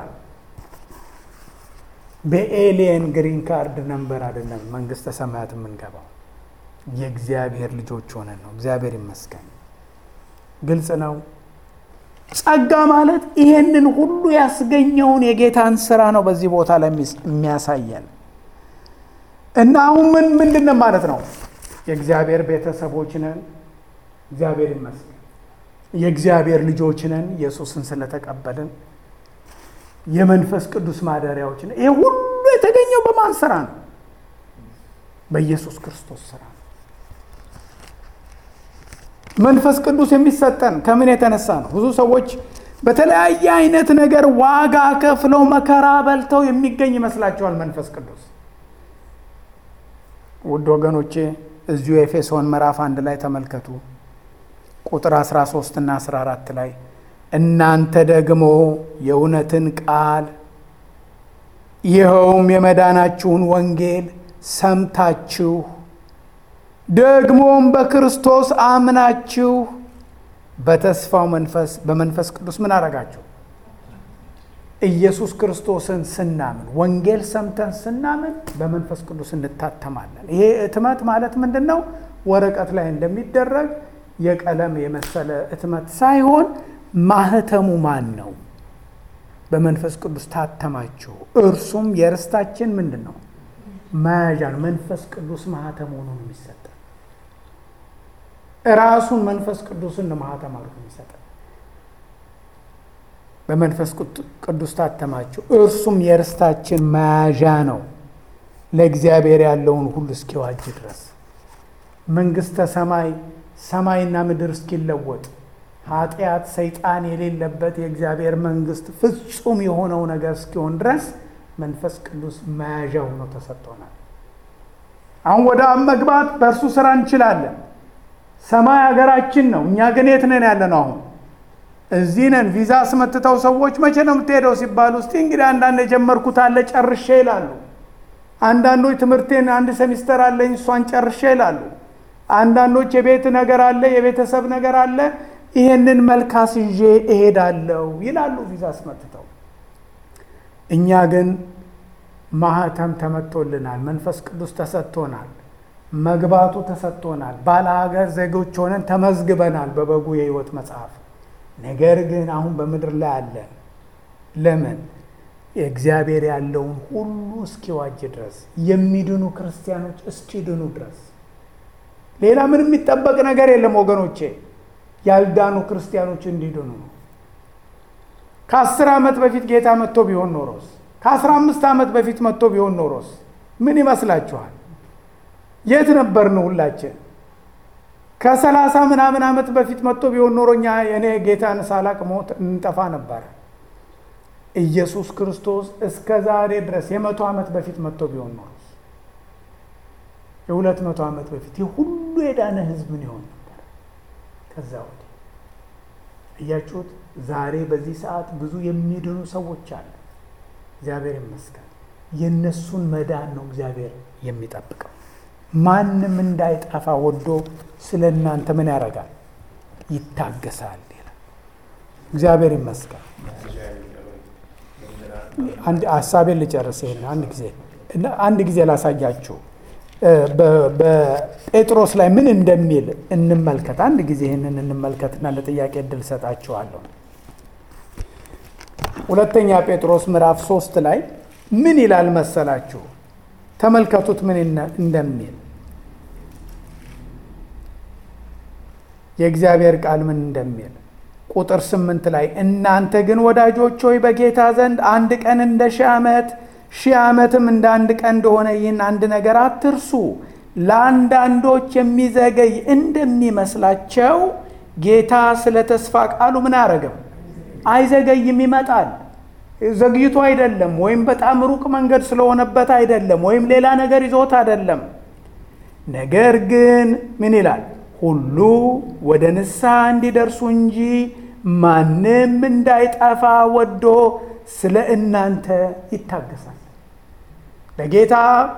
A: በኤሊየን ግሪን ካርድ ነምበር አይደለም መንግስተ ሰማያት የምንገባው፣ የእግዚአብሔር ልጆች ሆነን ነው። እግዚአብሔር ይመስገን። ግልጽ ነው። ጸጋ ማለት ይሄንን ሁሉ ያስገኘውን የጌታን ስራ ነው በዚህ ቦታ ላይ የሚያሳየን። እና አሁን ምንድነው ማለት ነው? የእግዚአብሔር ቤተሰቦች ነን። እግዚአብሔር ይመስገን። የእግዚአብሔር ልጆች ነን ኢየሱስን ስለተቀበልን። የመንፈስ ቅዱስ ማደሪያዎች ነን። ይሄ ሁሉ የተገኘው በማን ስራ ነው? በኢየሱስ ክርስቶስ ስራ ነው። መንፈስ ቅዱስ የሚሰጠን ከምን የተነሳ ነው? ብዙ ሰዎች በተለያየ አይነት ነገር ዋጋ ከፍለው መከራ በልተው የሚገኝ ይመስላቸዋል መንፈስ ቅዱስ። ውድ ወገኖቼ እዚሁ ኤፌሶን ምዕራፍ 1 ላይ ተመልከቱ። ቁጥር 13 እና 14 ላይ እናንተ ደግሞ የእውነትን ቃል ይኸውም የመዳናችሁን ወንጌል ሰምታችሁ ደግሞም በክርስቶስ አምናችሁ በተስፋው መንፈስ በመንፈስ ቅዱስ ምን አረጋችሁ? ኢየሱስ ክርስቶስን ስናምን ወንጌል ሰምተን ስናምን በመንፈስ ቅዱስ እንታተማለን። ይሄ እትመት ማለት ምንድነው? ወረቀት ላይ እንደሚደረግ የቀለም የመሰለ እትመት ሳይሆን ማህተሙ ማን ነው? በመንፈስ ቅዱስ ታተማችሁ። እርሱም የርስታችን ምንድነው? መያዣ። መንፈስ ቅዱስ ማህተም ሆኖ ነው የሚሰጠው። ራሱን መንፈስ ቅዱስን ማህተም አድርጎ የሚሰጠው። በመንፈስ ቅዱስ ታተማችሁ። እርሱም የርስታችን መያዣ ነው ለእግዚአብሔር ያለውን ሁሉ እስኪዋጅ ድረስ። መንግስተ ሰማይና ምድር እስኪለወጥ ኃጢአት፣ ሰይጣን የሌለበት የእግዚአብሔር መንግስት ፍጹም የሆነው ነገር እስኪሆን ድረስ መንፈስ ቅዱስ መያዣ ሆኖ ተሰጥቶናል። አሁን ወደ አብ መግባት በእርሱ ስራ እንችላለን። ሰማይ ሀገራችን ነው። እኛ ግን የት ነን ያለ ነው? አሁን እዚህ ነን። ቪዛ አስመትተው ሰዎች መቼ ነው የምትሄደው ሲባሉ እስቲ እንግዲህ አንዳንድ የጀመርኩት አለ ጨርሼ ይላሉ። አንዳንዶች ትምህርቴን አንድ ሴሚስተር አለኝ እሷን ጨርሼ ይላሉ። አንዳንዶች የቤት ነገር አለ፣ የቤተሰብ ነገር አለ፣ ይሄንን መልካስ ይዤ እሄዳለሁ ይላሉ ቪዛ አስመትተው። እኛ ግን ማህተም ተመቶልናል፣ መንፈስ ቅዱስ ተሰጥቶናል፣ መግባቱ ተሰጥቶናል። ባለ ሀገር ዜጎች ሆነን ተመዝግበናል በበጉ የሕይወት መጽሐፍ። ነገር ግን አሁን በምድር ላይ አለን። ለምን? የእግዚአብሔር ያለውን ሁሉ እስኪዋጅ ድረስ፣ የሚድኑ ክርስቲያኖች እስኪድኑ ድረስ። ሌላ ምንም የሚጠበቅ ነገር የለም ወገኖቼ። ያልዳኑ ክርስቲያኖች እንዲድኑ ነው። ከ10 ዓመት በፊት ጌታ መጥቶ ቢሆን ኖሮስ፣ ከ15 ዓመት በፊት መጥቶ ቢሆን ኖሮስ ምን ይመስላችኋል? የት ነበርን ሁላችን? ከ30 ምናምን ዓመት በፊት መጥቶ ቢሆን ኖሮኛ እኔ ጌታን ሳላቅ ሞት እንጠፋ ነበረ። ኢየሱስ ክርስቶስ እስከ ዛሬ ድረስ የ100 ዓመት በፊት መጥቶ ቢሆን ኖሮስ፣ የ200 ዓመት በፊት የሁሉ የዳነ ህዝብ ምን ይሆን ነበር? ከዛ ወዲህ እያችሁት ዛሬ በዚህ ሰዓት ብዙ የሚድኑ ሰዎች አሉ። እግዚአብሔር ይመስገን። የነሱን መዳን ነው እግዚአብሔር የሚጠብቀው። ማንም እንዳይጠፋ ወዶ ስለ እናንተ ምን ያደርጋል? ይታገሳል ይላል። እግዚአብሔር ይመስገን። አንድ ሐሳቤን ልጨርስ። ይሄን አንድ ጊዜ ላሳያችሁ። በጴጥሮስ ላይ ምን እንደሚል እንመልከት። አንድ ጊዜ ይህንን እንመልከትና ለጥያቄ እድል ሰጣችኋለሁ። ሁለተኛ ጴጥሮስ ምዕራፍ 3 ላይ ምን ይላል መሰላችሁ? ተመልከቱት ምን እንደሚል። የእግዚአብሔር ቃል ምን እንደሚል ቁጥር 8 ላይ እናንተ ግን ወዳጆች ሆይ በጌታ ዘንድ አንድ ቀን እንደ 1000 ዓመት 1000 ዓመትም እንደ አንድ ቀን እንደሆነ ይህን አንድ ነገር አትርሱ። ለአንዳንዶች የሚዘገይ እንደሚመስላቸው ጌታ ስለ ተስፋ ቃሉ ምን አያረግም? አይዘገይም፣ ይመጣል። ዘግይቶ አይደለም፣ ወይም በጣም ሩቅ መንገድ ስለሆነበት አይደለም፣ ወይም ሌላ ነገር ይዞት አይደለም። ነገር ግን ምን ይላል? ሁሉ ወደ ንስሐ እንዲደርሱ እንጂ ማንም እንዳይጠፋ ወዶ ስለ እናንተ ይታገሳል። ለጌታ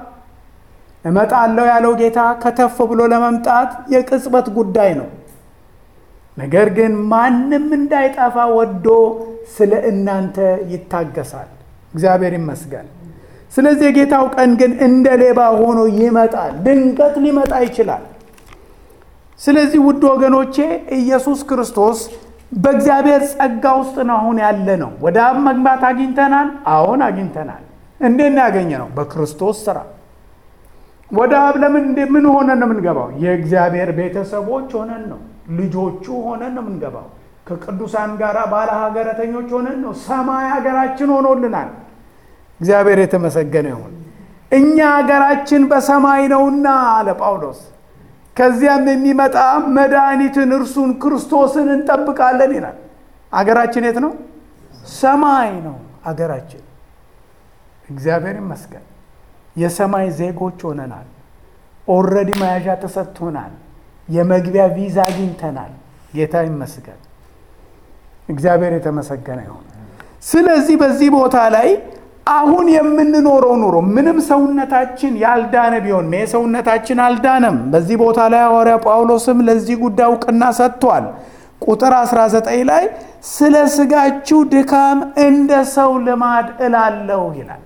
A: እመጣለሁ ያለው ጌታ ከተፍ ብሎ ለመምጣት የቅጽበት ጉዳይ ነው። ነገር ግን ማንም እንዳይጠፋ ወዶ ስለ እናንተ ይታገሳል። እግዚአብሔር ይመስገን። ስለዚህ የጌታው ቀን ግን እንደ ሌባ ሆኖ ይመጣል። ድንገት ሊመጣ ይችላል። ስለዚህ ውድ ወገኖቼ ኢየሱስ ክርስቶስ በእግዚአብሔር ጸጋ ውስጥ ነው አሁን ያለ ነው። ወደ አብ መግባት አግኝተናል። አሁን አግኝተናል። እንዴት ነው ያገኘነው? በክርስቶስ ስራ። ወደ አብ ምን ሆነን ነው የምንገባው? የእግዚአብሔር ቤተሰቦች ሆነን ነው፣ ልጆቹ ሆነን ነው የምንገባው። ከቅዱሳን ጋር ባለ ሀገረተኞች ሆነን ነው። ሰማይ ሀገራችን ሆኖልናል። እግዚአብሔር የተመሰገነ ይሁን። እኛ ሀገራችን በሰማይ ነውና አለ ጳውሎስ። ከዚያም የሚመጣ መድኃኒትን እርሱን ክርስቶስን እንጠብቃለን ይላል። አገራችን የት ነው? ሰማይ ነው አገራችን። እግዚአብሔር ይመስገን። የሰማይ ዜጎች ሆነናል። ኦልሬዲ መያዣ ተሰጥቶናል። የመግቢያ ቪዛ አግኝተናል። ጌታ ይመስገን። እግዚአብሔር የተመሰገነ ይሁን። ስለዚህ በዚህ ቦታ ላይ አሁን የምንኖረው ኑሮ ምንም ሰውነታችን ያልዳነ ቢሆን ሰውነታችን አልዳነም። በዚህ ቦታ ላይ ሐዋርያ ጳውሎስም ለዚህ ጉዳይ እውቅና ሰጥቷል። ቁጥር 19 ላይ ስለ ስጋችሁ ድካም እንደ ሰው ልማድ እላለሁ ይላል።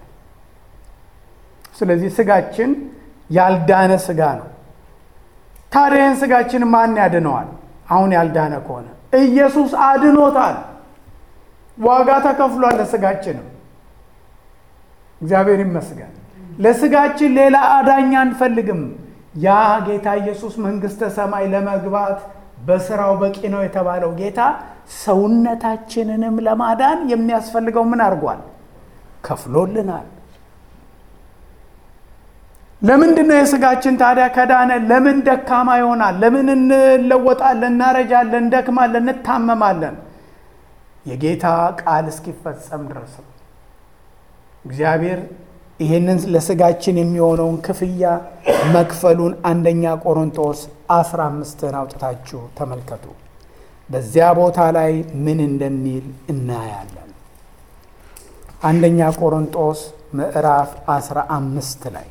A: ስለዚህ ስጋችን ያልዳነ ስጋ ነው። ታዲያ ይህን ስጋችን ማን ያድነዋል? አሁን ያልዳነ ከሆነ ኢየሱስ አድኖታል። ዋጋ ተከፍሏል ለስጋችንም። እግዚአብሔር ይመስገን። ለስጋችን ሌላ አዳኝ አንፈልግም። ያ ጌታ ኢየሱስ መንግሥተ ሰማይ ለመግባት በስራው በቂ ነው የተባለው ጌታ ሰውነታችንንም ለማዳን የሚያስፈልገው ምን አድርጓል? ከፍሎልናል። ለምንድን ነው የሥጋችን ታዲያ ከዳነ ለምን ደካማ ይሆናል? ለምን እንለወጣለን፣ እናረጃለን፣ እንደክማለን፣ እንታመማለን? የጌታ ቃል እስኪፈጸም ድረስ ነው። እግዚአብሔር ይህንን ለሥጋችን የሚሆነውን ክፍያ መክፈሉን አንደኛ ቆሮንቶስ 15 አውጥታችሁ ተመልከቱ። በዚያ ቦታ ላይ ምን እንደሚል እናያለን። አንደኛ ቆሮንቶስ ምዕራፍ 15 ላይ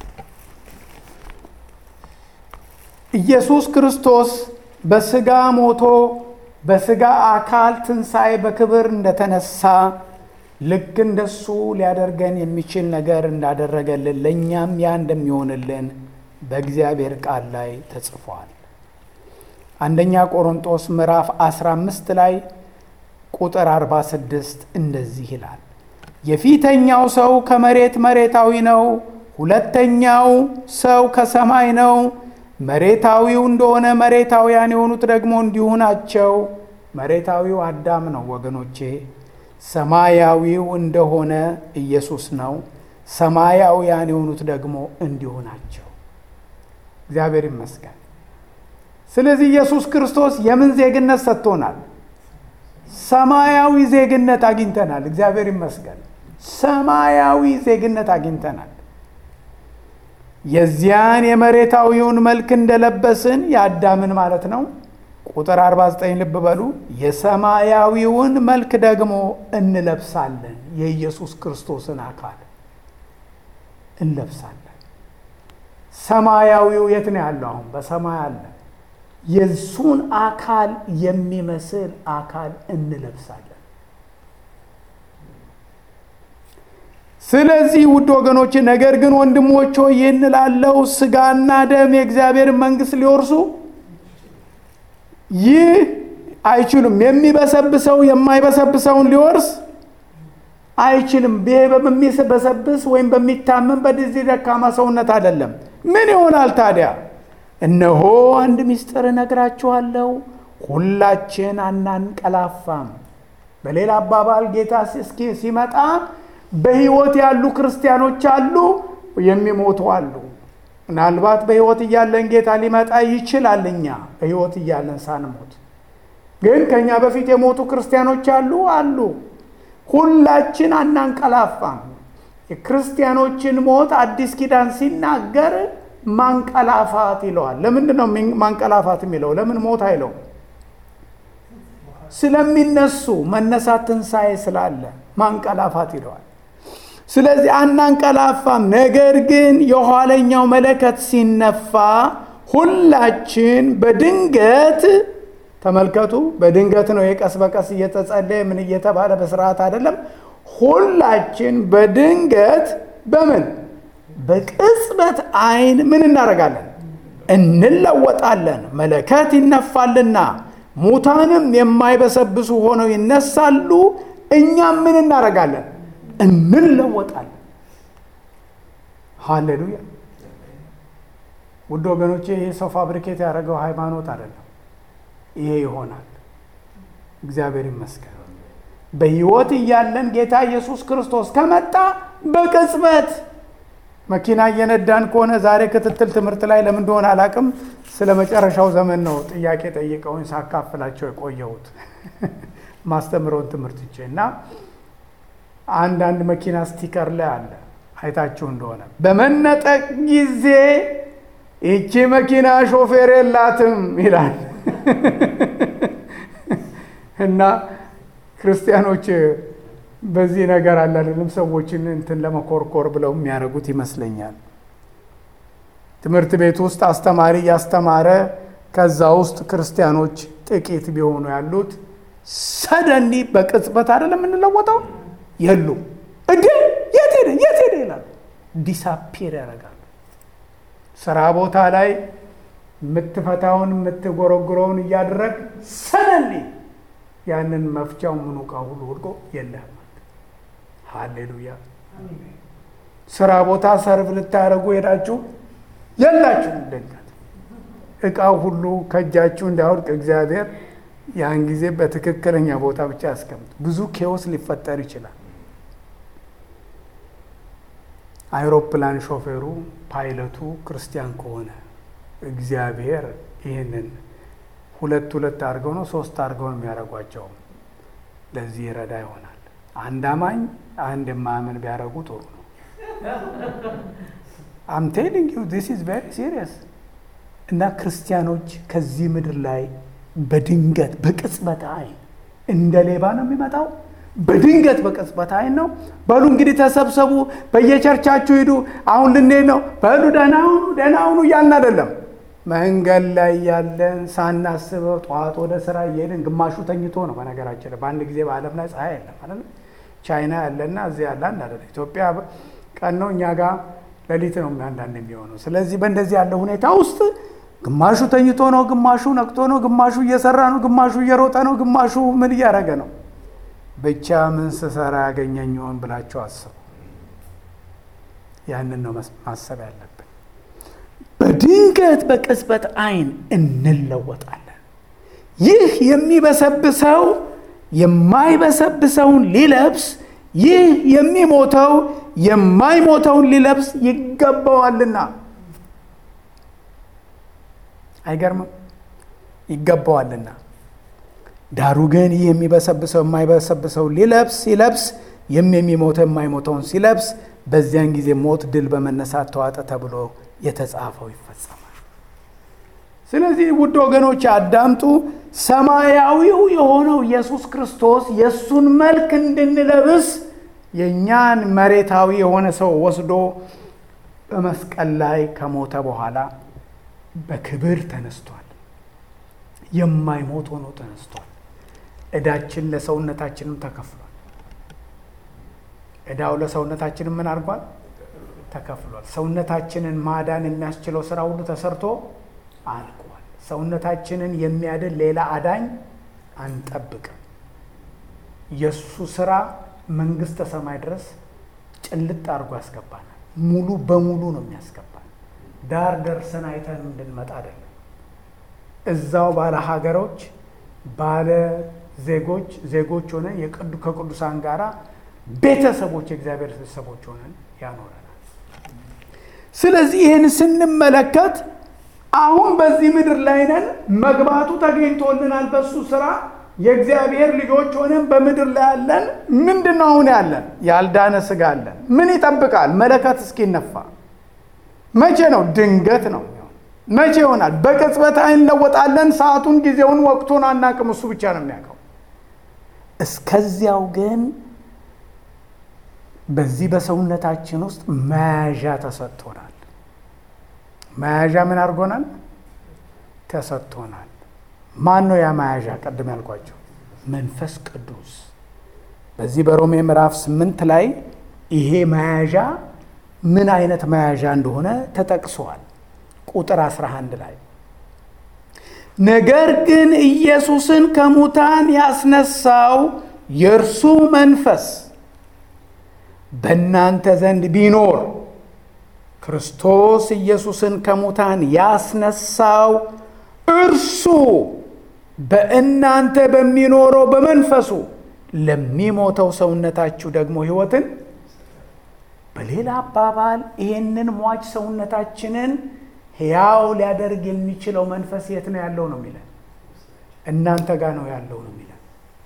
A: ኢየሱስ ክርስቶስ በሥጋ ሞቶ በሥጋ አካል ትንሣኤ በክብር እንደተነሳ ልክ እንደሱ ሊያደርገን የሚችል ነገር እንዳደረገልን ለእኛም ያ እንደሚሆንልን በእግዚአብሔር ቃል ላይ ተጽፏል። አንደኛ ቆሮንቶስ ምዕራፍ 15 ላይ ቁጥር 46 እንደዚህ ይላል፣ የፊተኛው ሰው ከመሬት መሬታዊ ነው፣ ሁለተኛው ሰው ከሰማይ ነው። መሬታዊው እንደሆነ መሬታውያን የሆኑት ደግሞ እንዲሁ ናቸው። መሬታዊው አዳም ነው ወገኖቼ። ሰማያዊው እንደሆነ ኢየሱስ ነው። ሰማያውያን የሆኑት ደግሞ እንዲሁ ናቸው። እግዚአብሔር ይመስገን። ስለዚህ ኢየሱስ ክርስቶስ የምን ዜግነት ሰጥቶናል? ሰማያዊ ዜግነት አግኝተናል። እግዚአብሔር ይመስገን። ሰማያዊ ዜግነት አግኝተናል። የዚያን የመሬታዊውን መልክ እንደለበስን የአዳምን ማለት ነው። ቁጥር 49 ልብ በሉ። የሰማያዊውን መልክ ደግሞ እንለብሳለን። የኢየሱስ ክርስቶስን አካል እንለብሳለን። ሰማያዊው የት ነው ያለው? አሁን በሰማይ አለ። የሱን አካል የሚመስል አካል እንለብሳለን። ስለዚህ ውድ ወገኖች፣ ነገር ግን ወንድሞች ሆይ ይህን እላለሁ፣ ሥጋና ደም የእግዚአብሔር መንግሥት ሊወርሱ ይህ አይችሉም። የሚበሰብሰው የማይበሰብሰውን ሊወርስ አይችልም። በሚበሰብስ ወይም በሚታመን በዚህ ደካማ ሰውነት አይደለም። ምን ይሆናል ታዲያ? እነሆ አንድ ምስጢር እነግራችኋለሁ፣ ሁላችን አናንቀላፋም። በሌላ አባባል ጌታ ሲመጣ በሕይወት ያሉ ክርስቲያኖች አሉ፣ የሚሞቱ አሉ። ምናልባት በሕይወት እያለን ጌታ ሊመጣ ይችላል፣ እኛ በሕይወት እያለን ሳንሞት። ግን ከኛ በፊት የሞቱ ክርስቲያኖች አሉ። ሁላችን አናንቀላፋም። የክርስቲያኖችን ሞት አዲስ ኪዳን ሲናገር ማንቀላፋት ይለዋል። ለምንድን ነው ማንቀላፋት የሚለው? ለምን ሞት አይለው? ስለሚነሱ መነሳት ትንሣኤ ስላለ ማንቀላፋት ይለዋል። ስለዚህ አናንቀላፋም። ነገር ግን የኋለኛው መለከት ሲነፋ ሁላችን በድንገት፣ ተመልከቱ፣ በድንገት ነው። የቀስ በቀስ እየተጸለየ ምን እየተባለ በስርዓት አይደለም። ሁላችን በድንገት በምን በቅጽበት ዓይን ምን እናደርጋለን? እንለወጣለን። መለከት ይነፋልና ሙታንም የማይበሰብሱ ሆነው ይነሳሉ። እኛም ምን እናደርጋለን? እንለወጣለን። ሃሌሉያ! ውድ ወገኖቼ፣ ይሄ ሰው ፋብሪኬት ያደረገው ሃይማኖት አይደለም። ይሄ ይሆናል። እግዚአብሔር ይመስገን። በሕይወት እያለን ጌታ ኢየሱስ ክርስቶስ ከመጣ በቅጽበት መኪና እየነዳን ከሆነ ዛሬ ክትትል ትምህርት ላይ ለምን እንደሆነ አላቅም፣ ስለ መጨረሻው ዘመን ነው ጥያቄ ጠይቀውን ሳካፍላቸው የቆየሁት ማስተምረውን ትምህርት እቼ እና አንዳንድ መኪና ስቲከር ላይ አለ፣ አይታችሁ እንደሆነ በመነጠቅ ጊዜ ይቺ መኪና ሾፌር የላትም ይላል እና ክርስቲያኖች በዚህ ነገር አላለም ሰዎችን እንትን ለመኮርኮር ብለው የሚያደርጉት ይመስለኛል። ትምህርት ቤት ውስጥ አስተማሪ ያስተማረ፣ ከዛ ውስጥ ክርስቲያኖች ጥቂት ቢሆኑ ያሉት ሰደኒ በቅጽበት አይደለም የምንለወጠው የሉ እንዴ የት ሄደ ይላል። ዲሳፒር ያደርጋሉ። ስራ ቦታ ላይ የምትፈታውን የምትጎረጉረውን እያደረግ ሰደኒ ያንን መፍቻው ምኑ ዕቃ ሁሉ ወድቆ የለም። ሃሌሉያ! ስራ ቦታ ሰርቭ ልታደርጉ ሄዳችሁ የላችሁ፣ ድንገት ዕቃው ሁሉ ከእጃችሁ እንዳይወድቅ እግዚአብሔር ያን ጊዜ በትክክለኛ ቦታ ብቻ ያስቀምጥ። ብዙ ኬዎስ ሊፈጠር ይችላል። አይሮፕላን ሾፌሩ ፓይለቱ ክርስቲያን ከሆነ እግዚአብሔር ይህንን ሁለት አድርገው ነው 3 አድርገው ነው የሚያደርጓቸው። ለዚህ ይረዳ ይሆናል። አንድ አማኝ አንድ የማያምን ቢያደርጉ ጥሩ ነው። I'm telling you this is very serious። እና ክርስቲያኖች ከዚህ ምድር ላይ በድንገት በቅጽበት አይን እንደ ሌባ ነው የሚመጣው። በድንገት በቅጽበት አይን ነው። በሉ እንግዲህ ተሰብሰቡ፣ በየቸርቻችሁ ሂዱ፣ አሁን ልንሄድ ነው፣ በሉ ደህና ሁኑ እያልን አይደለም። መንገድ ላይ ያለን ሳናስበው ጠዋት ወደ ስራ እየሄድን ግማሹ ተኝቶ ነው። በነገራችን በአንድ ጊዜ በዓለም ላይ ፀሐይ የለም አይደል? ቻይና ያለና እዚህ ያለ አንድ አይደለም። ኢትዮጵያ ቀን ነው፣ እኛ ጋር ሌሊት ነው አንዳንድ የሚሆነው። ስለዚህ በእንደዚህ ያለ ሁኔታ ውስጥ ግማሹ ተኝቶ ነው፣ ግማሹ ነቅቶ ነው፣ ግማሹ እየሰራ ነው፣ ግማሹ እየሮጠ ነው፣ ግማሹ ምን እያደረገ ነው። ብቻ ምን ስሰራ ያገኘኝ ይሆን ብላችሁ አስቡ። ያንን ነው ማሰብ ያለብን። በድንገት በቅጽበት አይን እንለወጣለን። ይህ የሚበሰብሰው የማይበሰብሰውን ሊለብስ፣ ይህ የሚሞተው የማይሞተውን ሊለብስ ይገባዋልና። አይገርምም? ይገባዋልና። ዳሩ ግን ይህ የሚበሰብሰው የማይበሰብሰውን ሲለብስ፣ የሚሞተው የማይሞተውን ሲለብስ፣ በዚያን ጊዜ ሞት ድል በመነሳት ተዋጠ ተብሎ የተጻፈው ይፈጸማል። ስለዚህ ውድ ወገኖች አዳምጡ። ሰማያዊው የሆነው ኢየሱስ ክርስቶስ የእሱን መልክ እንድንለብስ የእኛን መሬታዊ የሆነ ሰው ወስዶ በመስቀል ላይ ከሞተ በኋላ በክብር ተነስቷል። የማይሞት ሆኖ ተነስቷል። ዕዳችን ለሰውነታችንም ተከፍሏል። ዕዳው ለሰውነታችንም ምን አድርጓል? ተከፍሏል። ሰውነታችንን ማዳን የሚያስችለው ስራ ሁሉ ተሰርቶ አልቋል። ሰውነታችንን የሚያድን ሌላ አዳኝ አንጠብቅም። የእሱ ስራ መንግስተ ሰማይ ድረስ ጭልጥ አድርጎ ያስገባናል። ሙሉ በሙሉ ነው የሚያስገባን። ዳር ደርሰን አይተን እንድንመጣ አይደለም። እዛው ባለ ሀገሮች ባለ ዜጎች ሆነን ከቅዱሳን ጋራ ቤተሰቦች፣ የእግዚአብሔር ቤተሰቦች ሆነን ያኖረናል። ስለዚህ ይህን ስንመለከት አሁን በዚህ ምድር ላይ ነን። መግባቱ ተገኝቶልናል። በሱ ስራ የእግዚአብሔር ልጆች ሆነን በምድር ላይ ያለን ምንድን ነው? አሁን ያለን ያልዳነ ስጋ አለን። ምን ይጠብቃል? መለከት እስኪነፋ። መቼ ነው? ድንገት ነው። መቼ ይሆናል? በቅጽበት እንለወጣለን። ሰዓቱን፣ ጊዜውን፣ ወቅቱን አናቅም። እሱ ብቻ ነው የሚያውቀው። እስከዚያው ግን በዚህ በሰውነታችን ውስጥ መያዣ ተሰጥቶናል። መያዣ ምን አድርጎናል? ተሰጥቶናል። ማን ነው ያ መያዣ? ቀድም ያልኳቸው መንፈስ ቅዱስ። በዚህ በሮሜ ምዕራፍ 8 ላይ ይሄ መያዣ ምን አይነት መያዣ እንደሆነ ተጠቅሷል። ቁጥር 11 ላይ ነገር ግን ኢየሱስን ከሙታን ያስነሳው የእርሱ መንፈስ በእናንተ ዘንድ ቢኖር፣ ክርስቶስ ኢየሱስን ከሙታን ያስነሳው እርሱ በእናንተ በሚኖረው በመንፈሱ ለሚሞተው ሰውነታችሁ ደግሞ ሕይወትን። በሌላ አባባል ይህንን ሟች ሰውነታችንን ሕያው ሊያደርግ የሚችለው መንፈስ የት ነው ያለው ነው የሚለን? እናንተ ጋር ነው ያለው ነው የሚለን።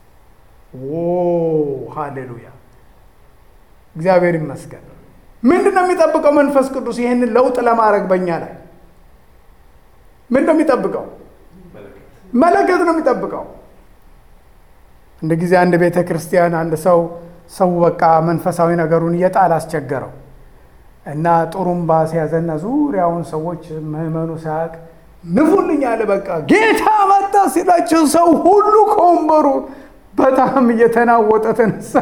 A: ሃሌሉያ! እግዚአብሔር ይመስገን። ምንድን ነው የሚጠብቀው መንፈስ ቅዱስ ይህንን ለውጥ ለማድረግ በእኛ ላይ? ምንድን ነው የሚጠብቀው? መለከት ነው የሚጠብቀው። እንደ ጊዜ አንድ ቤተ ክርስቲያን አንድ ሰው በቃ መንፈሳዊ ነገሩን እየጣል አስቸገረው እና ጥሩምባ ሲያዘና ዙሪያውን ሰዎች ምዕመኑ ሳያውቅ ንፉልኝ አለ። በቃ ጌታ መጣ ሲላቸው ሰው ሁሉ ከወንበሩ በጣም እየተናወጠ ተነሳ።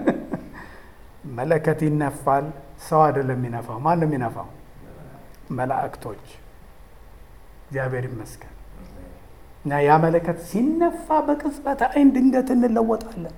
A: መለከት ይነፋል። ሰው አይደለም የሚነፋው። ማን ነው የሚነፋው? መላእክቶች። እግዚአብሔር ይመስገን። እና ያ መለከት ሲነፋ በቅጽበት አይን ድንገት እንለወጣለን።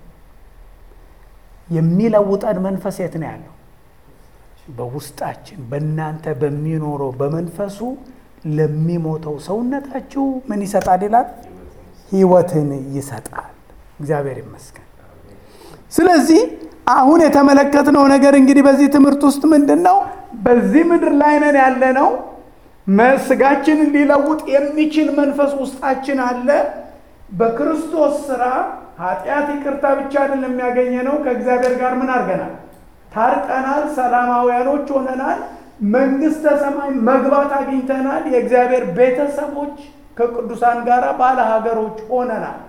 A: የሚለውጠን መንፈስ የት ነው ያለው? በውስጣችን። በእናንተ በሚኖረው በመንፈሱ ለሚሞተው ሰውነታችሁ ምን ይሰጣል ይላል? ሕይወትን ይሰጣል። እግዚአብሔር ይመስገን። ስለዚህ አሁን የተመለከትነው ነገር እንግዲህ በዚህ ትምህርት ውስጥ ምንድን ነው? በዚህ ምድር ላይ ነን ያለነው። ስጋችንን ሊለውጥ የሚችል መንፈስ ውስጣችን አለ። በክርስቶስ ሥራ ኃጢአት ይቅርታ ብቻ አይደለም የሚያገኘነው፣ ከእግዚአብሔር ጋር ምን አድርገናል? ታርቀናል። ሰላማውያኖች ሆነናል። መንግሥተ ሰማይ መግባት አግኝተናል። የእግዚአብሔር ቤተሰቦች ከቅዱሳን ጋር ባለ ሀገሮች ሆነናል።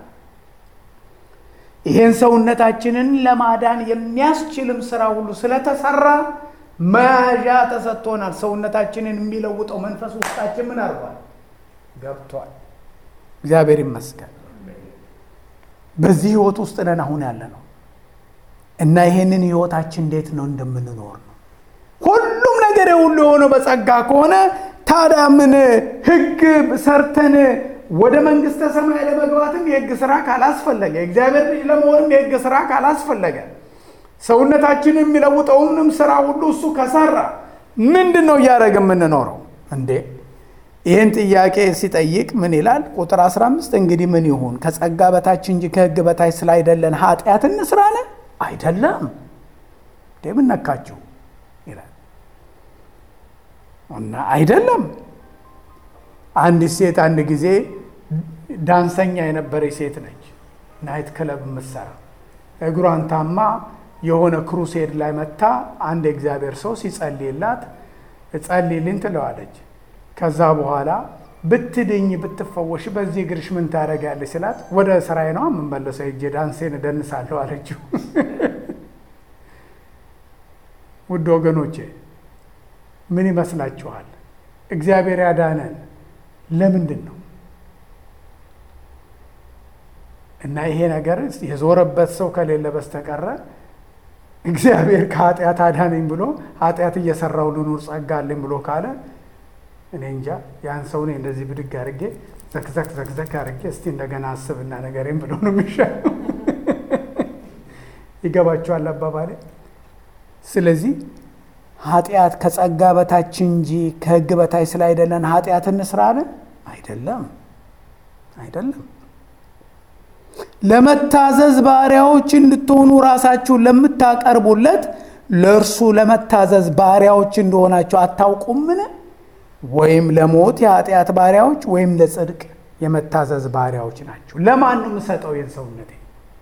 A: ይህን ሰውነታችንን ለማዳን የሚያስችልም ስራ ሁሉ ስለተሰራ መያዣ ተሰጥቶናል። ሰውነታችንን የሚለውጠው መንፈስ ውስጣችን ምን አድርጓል? ገብቷል። እግዚአብሔር ይመስገን። በዚህ ህይወት ውስጥ ነን አሁን ያለ ነው እና ይሄንን ህይወታችን እንዴት ነው እንደምንኖር ነው። ሁሉም ነገር ሁሉ የሆነው በጸጋ ከሆነ ታዲያ ምን ህግ ሰርተን ወደ መንግሥተ ሰማይ ለመግባትም የህግ ስራ ካላስፈለገ፣ እግዚአብሔር ልጅ ለመሆንም የህግ ስራ ካላስፈለገ፣ ሰውነታችንን የሚለውጠውንም ስራ ሁሉ እሱ ከሰራ ምንድን ነው እያደረገ የምንኖረው እንዴ? ይህን ጥያቄ ሲጠይቅ ምን ይላል? ቁጥር 15 እንግዲህ ምን ይሁን? ከጸጋ በታች እንጂ ከህግ በታች ስላይደለን ኃጢአት እንስራን? አይደለም። ምን ነካችሁ ይላል እና አይደለም። አንዲት ሴት አንድ ጊዜ ዳንሰኛ የነበረች ሴት ነች፣ ናይት ክለብ የምትሰራ። እግሯን ታማ የሆነ ክሩሴድ ላይ መታ አንድ የእግዚአብሔር ሰው ሲጸልይላት ጸልይልኝ ትለዋለች። ከዛ በኋላ ብትድኝ ብትፈወሽ በዚህ እግርሽ ምን ታደርጊያለሽ ሲላት ወደ ስራዬ ነው የምመለሰው፣ ሄጄ ዳንሴን እደንሳለሁ አለችው። ውድ ወገኖቼ ምን ይመስላችኋል? እግዚአብሔር ያዳነን ለምንድን ነው? እና ይሄ ነገር የዞረበት ሰው ከሌለ በስተቀረ እግዚአብሔር ከኃጢአት አዳነኝ ብሎ ኃጢአት እየሰራው ልኑር ጸጋ አለኝ ብሎ ካለ እኔ እንጃ። ያን ሰው እኔ እንደዚህ ብድግ አድርጌ ዘክዘክ አድርጌ እስቲ እንደገና አስብና ነገሬን ብሎ ነው የሚሻለው። ይገባችኋል አባባሌ? ስለዚህ ኃጢአት ከጸጋ በታች እንጂ ከሕግ በታች ስላይደለን ኃጢአት እንስራለን? አይደለም፣ አይደለም። ለመታዘዝ ባሪያዎች እንድትሆኑ ራሳችሁን ለምታቀርቡለት ለእርሱ ለመታዘዝ ባሪያዎች እንደሆናችሁ አታውቁምን? ወይም ለሞት የኃጢአት ባሪያዎች ወይም ለጽድቅ የመታዘዝ ባሪያዎች ናቸው። ለማን ነው የምሰጠው? ይህን ሰውነቴ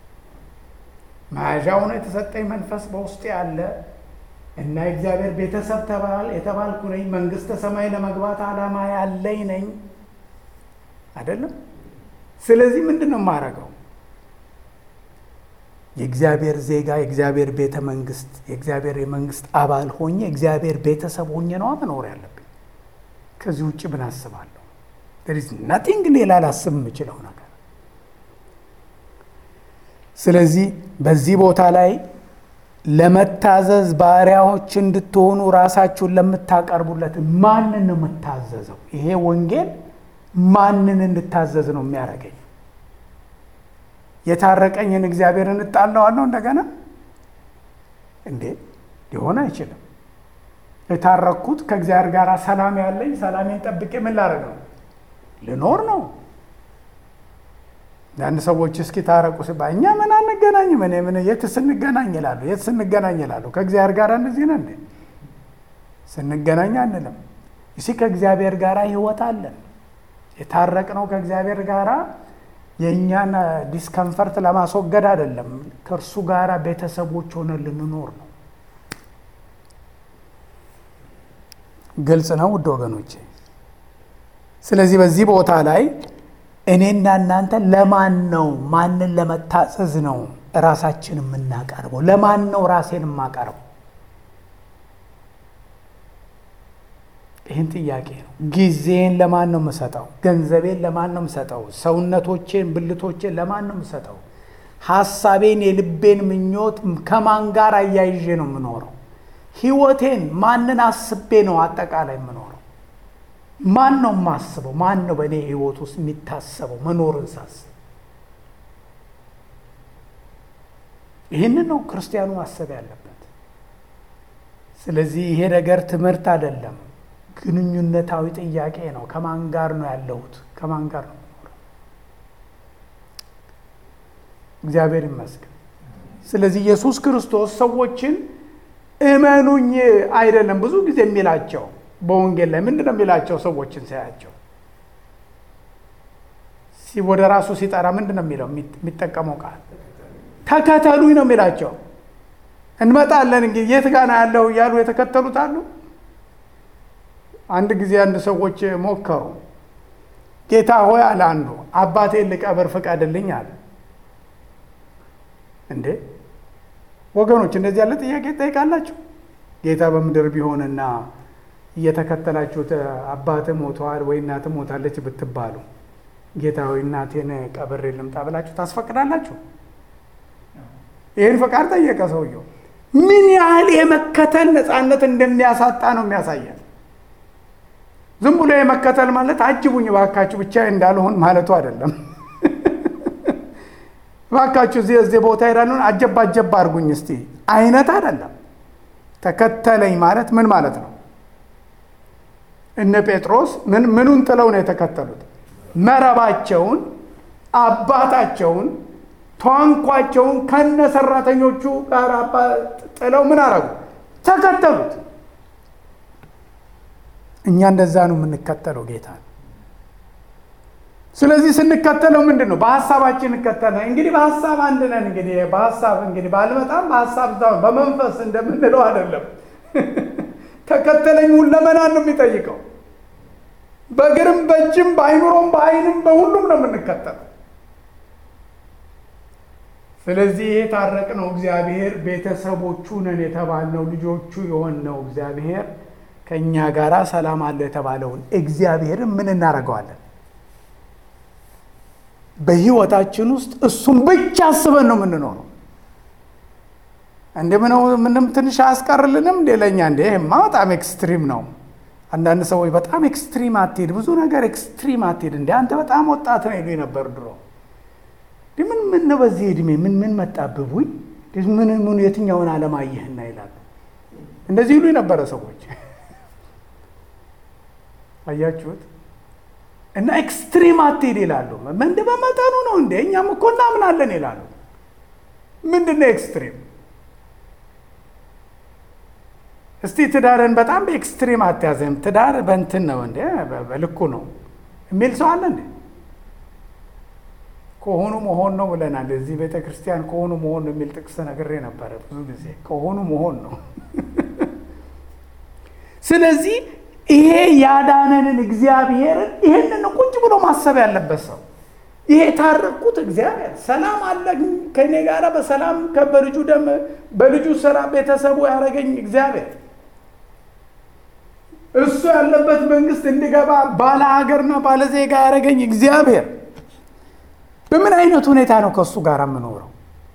A: መያዣ ሆኖ የተሰጠኝ መንፈስ በውስጤ አለ እና የእግዚአብሔር ቤተሰብ የተባልኩ ነኝ። መንግሥተ ሰማይ ለመግባት ዓላማ ያለኝ ነኝ አይደለም? ስለዚህ ምንድን ነው የማደርገው? የእግዚአብሔር ዜጋ፣ የእግዚአብሔር ቤተ መንግስት፣ የእግዚአብሔር የመንግስት አባል ሆኜ የእግዚአብሔር ቤተሰብ ሆኜ ነው መኖር ያለብኝ። ከዚህ ውጭ ምን አስባለሁ? ናቲንግ ሌላ ላስብ የምችለው ነገር። ስለዚህ በዚህ ቦታ ላይ ለመታዘዝ ባሪያዎች እንድትሆኑ ራሳችሁን ለምታቀርቡለት ማንን ነው የምታዘዘው? ይሄ ወንጌል ማንን እንድታዘዝ ነው የሚያደርገኝ? የታረቀኝን እግዚአብሔርን እጣለዋለሁ እንደገና እንዴ? ሊሆን አይችልም። የታረኩት ከእግዚአብሔር ጋር ሰላም ያለኝ፣ ሰላሜን ጠብቄ ምን ላደርግ ነው? ልኖር ነው። አንድ ሰዎች እስኪ ታረቁ ሲባል እኛ ምን አንገናኝም፣ እኔ ምን የት ስንገናኝ ይላሉ። የት ስንገናኝ ይላሉ? ከእግዚአብሔር ጋር እንደዚህ ነው እንዴ? ስንገናኝ አንልም። እሺ ከእግዚአብሔር ጋር ህይወት አለን። የታረቅነው ከእግዚአብሔር ጋር የእኛን ዲስከምፈርት ለማስወገድ አይደለም፣ ከእርሱ ጋር ቤተሰቦች ሆነን ልንኖር ነው። ግልጽ ነው ውድ ወገኖቼ። ስለዚህ በዚህ ቦታ ላይ እኔና እናንተ ለማን ነው ማንን ለመታዘዝ ነው ራሳችን የምናቀርበው? ለማን ነው ራሴን የማቀርበው? ይህን ጥያቄ ነው። ጊዜን ለማን ነው የምሰጠው? ገንዘቤን ለማን ነው የምሰጠው? ሰውነቶቼን፣ ብልቶቼን ለማን ነው የምሰጠው? ሐሳቤን፣ የልቤን ምኞት ከማን ጋር አያይዤ ነው የምኖረው? ህይወቴን ማንን አስቤ ነው አጠቃላይ የምኖረው? ማን ነው የማስበው? ማን ነው በእኔ ህይወት ውስጥ የሚታሰበው መኖርን ሳስብ? ይህንን ነው ክርስቲያኑ ማሰብ ያለበት። ስለዚህ ይሄ ነገር ትምህርት አይደለም፣ ግንኙነታዊ ጥያቄ ነው። ከማን ጋር ነው ያለሁት? ከማን ጋር ነው የምኖረው? እግዚአብሔር ይመስገን። ስለዚህ ኢየሱስ ክርስቶስ ሰዎችን እመኑኝ አይደለም ብዙ ጊዜ የሚላቸው። በወንጌል ላይ ምንድነው የሚላቸው? ሰዎችን ሲያያቸው ወደ ራሱ ሲጠራ ምንድነው የሚለው? የሚጠቀመው ቃል ተከተሉኝ ነው የሚላቸው። እንመጣለን እንግዲህ የት ጋር ነው ያለው እያሉ የተከተሉት አሉ። አንድ ጊዜ አንድ ሰዎች ሞከሩ። ጌታ ሆይ አለ አንዱ፣ አባቴን ልቀብር ፍቀድልኝ አለ። እንዴ ወገኖች እንደዚህ ያለ ጥያቄ ትጠይቃላችሁ? ጌታ በምድር ቢሆንና እየተከተላችሁት አባትህ ሞተዋል ወይ እናትህ ሞታለች ብትባሉ ጌታ ሆይ እናቴን ቀብሬ ልምጣ ብላችሁ ታስፈቅዳላችሁ? ይህን ፈቃድ ጠየቀ ሰውየው። ምን ያህል የመከተል ነፃነት እንደሚያሳጣ ነው የሚያሳየን። ዝም ብሎ የመከተል ማለት አጅቡኝ ባካችሁ ብቻ እንዳልሆን ማለቱ አይደለም። ባካችሁ እዚህ ቦታ ሄዳለሁን አጀብ አድርጉኝ እስቲ አይነት አይደለም። ተከተለኝ ማለት ምን ማለት ነው? እነ ጴጥሮስ ምኑን ጥለው ነው የተከተሉት? መረባቸውን፣ አባታቸውን፣ ታንኳቸውን ከነ ሰራተኞቹ ጋር ጥለው ምን አረጉ? ተከተሉት። እኛ እንደዛ ነው የምንከተለው ጌታ። ስለዚህ ስንከተለው ምንድን ነው? በሐሳባችን እንከተላለን። እንግዲህ በሐሳብ አንድ ነን። እንግዲህ በሐሳብ እንግዲህ ባልመጣም በሐሳብ በመንፈስ እንደምንለው አይደለም። ተከተለኝ ሁለመናን ነው የሚጠይቀው። በእግርም በእጅም በአይምሮም በአይንም በሁሉም ነው የምንከተለው። ስለዚህ የታረቅነው እግዚአብሔር ቤተሰቦቹ ነን የተባልነው ልጆቹ የሆንነው እግዚአብሔር ከእኛ ጋር ሰላም አለው የተባለውን እግዚአብሔርን ምን እናደርገዋለን? በህይወታችን ውስጥ እሱም ብቻ አስበን ነው የምንኖረው። ምንም ትንሽ አያስቀርልንም ሌላኛ እንደ ይሄማ በጣም ኤክስትሪም ነው። አንዳንድ ሰዎች በጣም ኤክስትሪም አትሄድ፣ ብዙ ነገር ኤክስትሪም አትሄድ፣ እንደ አንተ በጣም ወጣት ነው ይሉ ነበር ድሮ። ምን ነው በዚህ እድሜ ምን መጣብቡኝ፣ ምን የትኛውን ዓለም አየህና ይላሉ። እንደዚህ ይሉ የነበረ ሰዎች አያችሁት? እና ኤክስትሪም አትሄድ ይላሉ። እንደ በመጠኑ ነው እንደ እኛም እኮ እናምናለን ይላሉ። ምንድነው ኤክስትሪም? እስቲ ትዳርን በጣም በኤክስትሪም አትያዘም፣ ትዳር በእንትን ነው እንደ በልኩ ነው የሚል ሰው አለ እንዴ? ከሆኑ መሆን ነው ብለናል። እዚህ ቤተ ክርስቲያን ከሆኑ መሆን ነው የሚል ጥቅስ ነግሬ ነበረ ብዙ ጊዜ። ከሆኑ መሆን ነው። ስለዚህ ይሄ ያዳነንን እግዚአብሔርን ይሄንን ቁጭ ብሎ ማሰብ ያለበት ሰው ይሄ ታረቁት እግዚአብሔር ሰላም አለ ከኔ ጋር በሰላም ከበልጁ ደም በልጁ ስራ ቤተሰቡ ያረገኝ እግዚአብሔር እሱ ያለበት መንግስት እንዲገባ ባለ ሀገርና ባለ ዜጋ ያረገኝ እግዚአብሔር በምን አይነት ሁኔታ ነው ከሱ ጋር የምኖረው?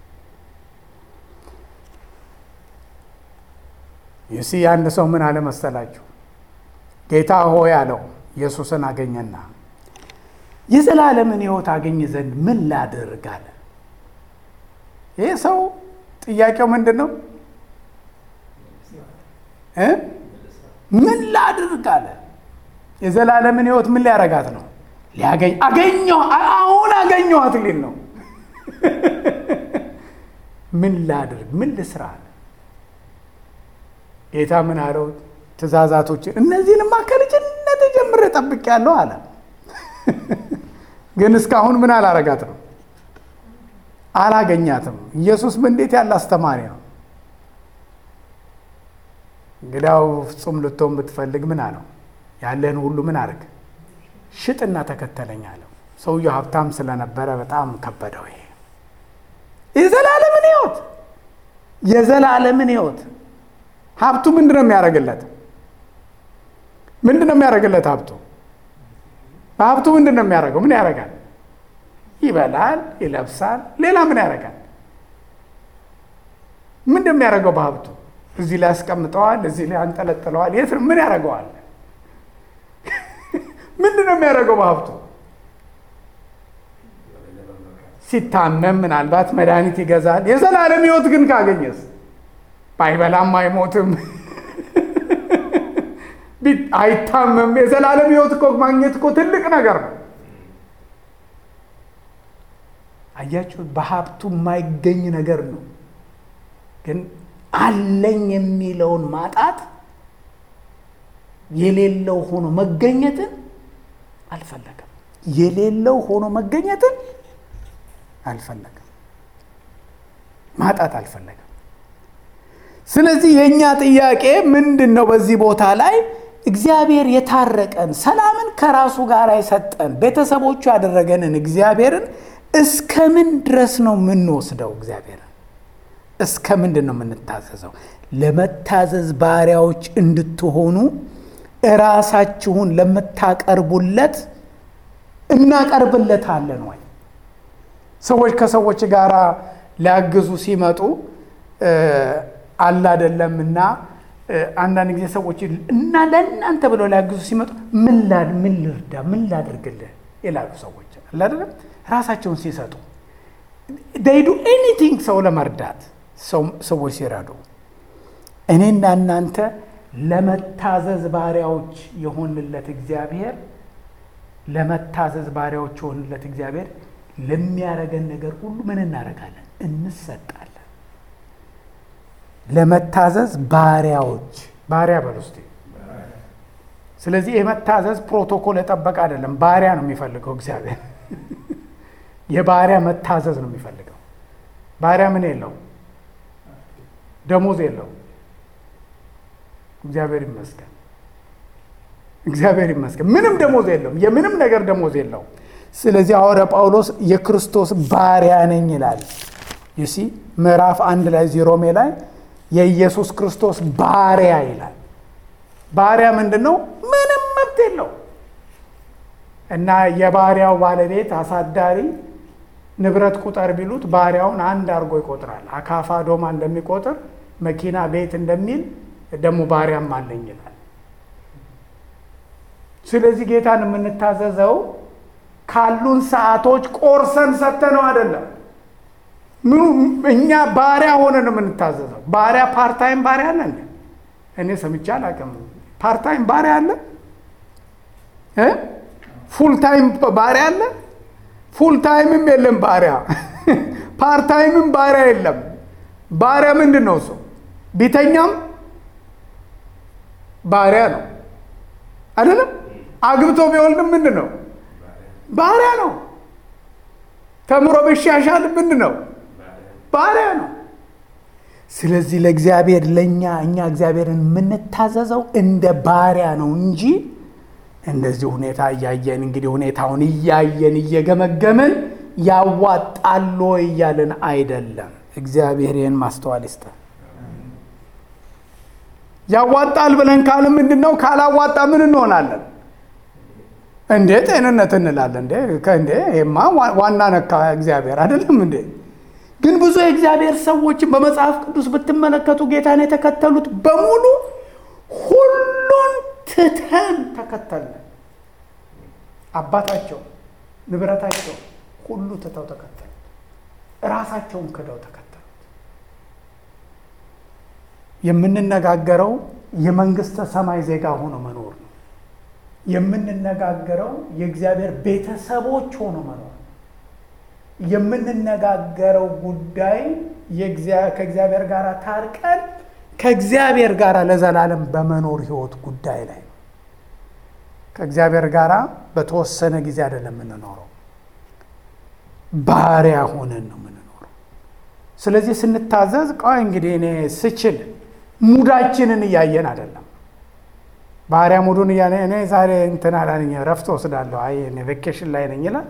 A: ይሲ አንድ ሰው ምን አለ መሰላችሁ? ጌታ ሆይ አለው ኢየሱስን አገኘና የዘላለምን ሕይወት አገኝ ዘንድ ምን ላድርግ አለ። ይሄ ሰው ጥያቄው ምንድን ነው? ምን ላድርግ አለ። የዘላለምን ሕይወት ምን ሊያረጋት ነው? አሁን አገኘኋት ሊል ነው። ምን ላድርግ፣ ምን ልስራ አለ። ጌታ ምን አለው? ትእዛዛቶችን እነዚህንማ ከልጅነት ጀምሬ ጠብቄያለሁ አለ። ግን እስካሁን ምን አላረጋት ነው? አላገኛትም። ኢየሱስ እንዴት ያለ አስተማሪ ነው! እንግዲያው ፍጹም ልትሆን ብትፈልግ ምን አለው? ያለህን ሁሉ ምን አድርግ? ሽጥና ተከተለኝ አለው። ሰውየው ሀብታም ስለነበረ በጣም ከበደው። ይሄ የዘላለምን ሕይወት ሀብቱ ምንድን ነው የሚያደርግለት? ሀብቱ ምንድን ነው የሚያደርገው? ምን ያደርጋል? ይበላል፣ ይለብሳል። ሌላ ምን ያደርጋል? ምንድን ነው የሚያደርገው በሀብቱ? እዚህ ላይ ያስቀምጠዋል፣ እዚህ ላይ አንጠለጥለዋል። ምን ያደርገዋል? ምንድን ነው የሚያደርገው በሀብቱ? ሲታመም ምናልባት መድኃኒት ይገዛል። የዘላለም ሕይወት ግን ካገኘስ ባይበላም አይሞትም፣ አይታመም። የዘላለም ሕይወት እኮ ማግኘት እኮ ትልቅ ነገር ነው። አያችሁ፣ በሀብቱ የማይገኝ ነገር ነው። ግን አለኝ የሚለውን ማጣት፣ የሌለው ሆኖ መገኘትን አልፈለገም። የሌለው ሆኖ መገኘትን አልፈለገም። ማጣት አልፈለገም። ስለዚህ የእኛ ጥያቄ ምንድን ነው? በዚህ ቦታ ላይ እግዚአብሔር የታረቀን፣ ሰላምን ከራሱ ጋር የሰጠን፣ ቤተሰቦቹ ያደረገንን እግዚአብሔርን እስከ ምን ድረስ ነው የምንወስደው? እግዚአብሔርን እስከ ምንድን ነው የምንታዘዘው? ለመታዘዝ ባሪያዎች እንድትሆኑ እራሳችሁን ለምታቀርቡለት እናቀርብለታለን ወይ? ሰዎች ከሰዎች ጋር ሊያግዙ ሲመጡ አለ አይደለምና አንዳንድ ጊዜ ሰዎች እና ለእናንተ ብለው ሊያግዙ ሲመጡ ምን ልርዳ፣ ምን ላድርግልህ ይላሉ ሰዎች አለ አይደለም። ራሳቸውን ሲሰጡ they do anything ሰው ለመርዳት ሰዎች ሲረዱ፣ እኔና እናንተ ለመታዘዝ ባሪያዎች የሆንለት እግዚአብሔር ለመታዘዝ ባሪያዎች የሆንለት እግዚአብሔር ለሚያረገን ነገር ሁሉ ምን እናረጋለን? እንሰጣለን። ለመታዘዝ ባሪያዎች፣ ባሪያ በሉ እስቲ። ስለዚህ የመታዘዝ ፕሮቶኮል የጠበቀ አይደለም። ባሪያ ነው የሚፈልገው እግዚአብሔር። የባሪያ መታዘዝ ነው የሚፈልገው። ባሪያ ምን የለው? ደሞዝ የለው። እግዚአብሔር ይመስገን፣ እግዚአብሔር ይመስገን። ምንም ደሞዝ የለውም። የምንም ነገር ደሞዝ የለው። ስለዚህ ሐዋርያ ጳውሎስ የክርስቶስ ባሪያ ነኝ ይላል። ይሲ ምዕራፍ 1 ላይ ሮሜ ላይ የኢየሱስ ክርስቶስ ባሪያ ይላል። ባሪያ ምንድነው? ምንም መብት የለው እና የባሪያው ባለቤት አሳዳሪ ንብረት ቁጠር ቢሉት ባሪያውን አንድ አድርጎ ይቆጥራል። አካፋ ዶማ እንደሚቆጥር፣ መኪና ቤት እንደሚል ደግሞ ባሪያም አለኝ ይላል። ስለዚህ ጌታን የምንታዘዘው ካሉን ሰዓቶች ቆርሰን ሰተነው አይደለም። እኛ ባሪያ ሆነን የምንታዘዘው። ባሪያ ፓርታይም ባሪያ አለ እንዴ? እኔ ሰምቼ አላውቅም። ፓርታይም ባሪያ አለ? ፉል ታይም ባሪያ አለ? ፉል ታይምም የለም ባሪያ። ፓርታይምም ባሪያ የለም። ባሪያ ምንድን ነው? ሰው ቢተኛም ባሪያ ነው አይደለም? አግብቶ ቢወልድም ምንድን ነው? ባሪያ ነው። ተምሮ ቢሻሻል ምንድን ነው? ባሪያ ነው። ስለዚህ ለእግዚአብሔር እኛ እግዚአብሔርን የምንታዘዘው እንደ ባሪያ ነው እንጂ እንደዚህ ሁኔታ እያየን እንግዲህ ሁኔታውን እያየን እየገመገምን ያዋጣል እያልን አይደለም። እግዚአብሔር ይህን ማስተዋል ይስጠን። ያዋጣል ብለን ካለ ምንድን ነው? ካላዋጣ ምን እንሆናለን? እንዴ ጤንነት እንላለን። እንዴ ይሄማ ዋና ነካ እግዚአብሔር አይደለም እንዴ? ግን ብዙ የእግዚአብሔር ሰዎችን በመጽሐፍ ቅዱስ ብትመለከቱ ጌታን የተከተሉት በሙሉ ሁሉን ትተን ተከተልን። አባታቸው፣ ንብረታቸው ሁሉ ትተው ተከተሉ። ራሳቸውን ክደው ተከተሉት። የምንነጋገረው የመንግስተ ሰማይ ዜጋ ሆኖ መኖር ነው። የምንነጋገረው የእግዚአብሔር ቤተሰቦች ሆኖ መኖር። የምንነጋገረው ጉዳይ ከእግዚአብሔር ጋር ታርቀን ከእግዚአብሔር ጋር ለዘላለም በመኖር ህይወት ጉዳይ ላይ ነው። ከእግዚአብሔር ጋር በተወሰነ ጊዜ አይደለም የምንኖረው፣ ባሪያ ሆነን ነው የምንኖረው። ስለዚህ ስንታዘዝ ቆይ እንግዲህ እኔ ስችል ሙዳችንን እያየን አይደለም። ባሪያ ሙዱን እያለ እኔ ዛሬ እንትን አላለኝ ረፍት ወስዳለሁ፣ አይ እኔ ቬኬሽን ላይ ነኝ ይላል።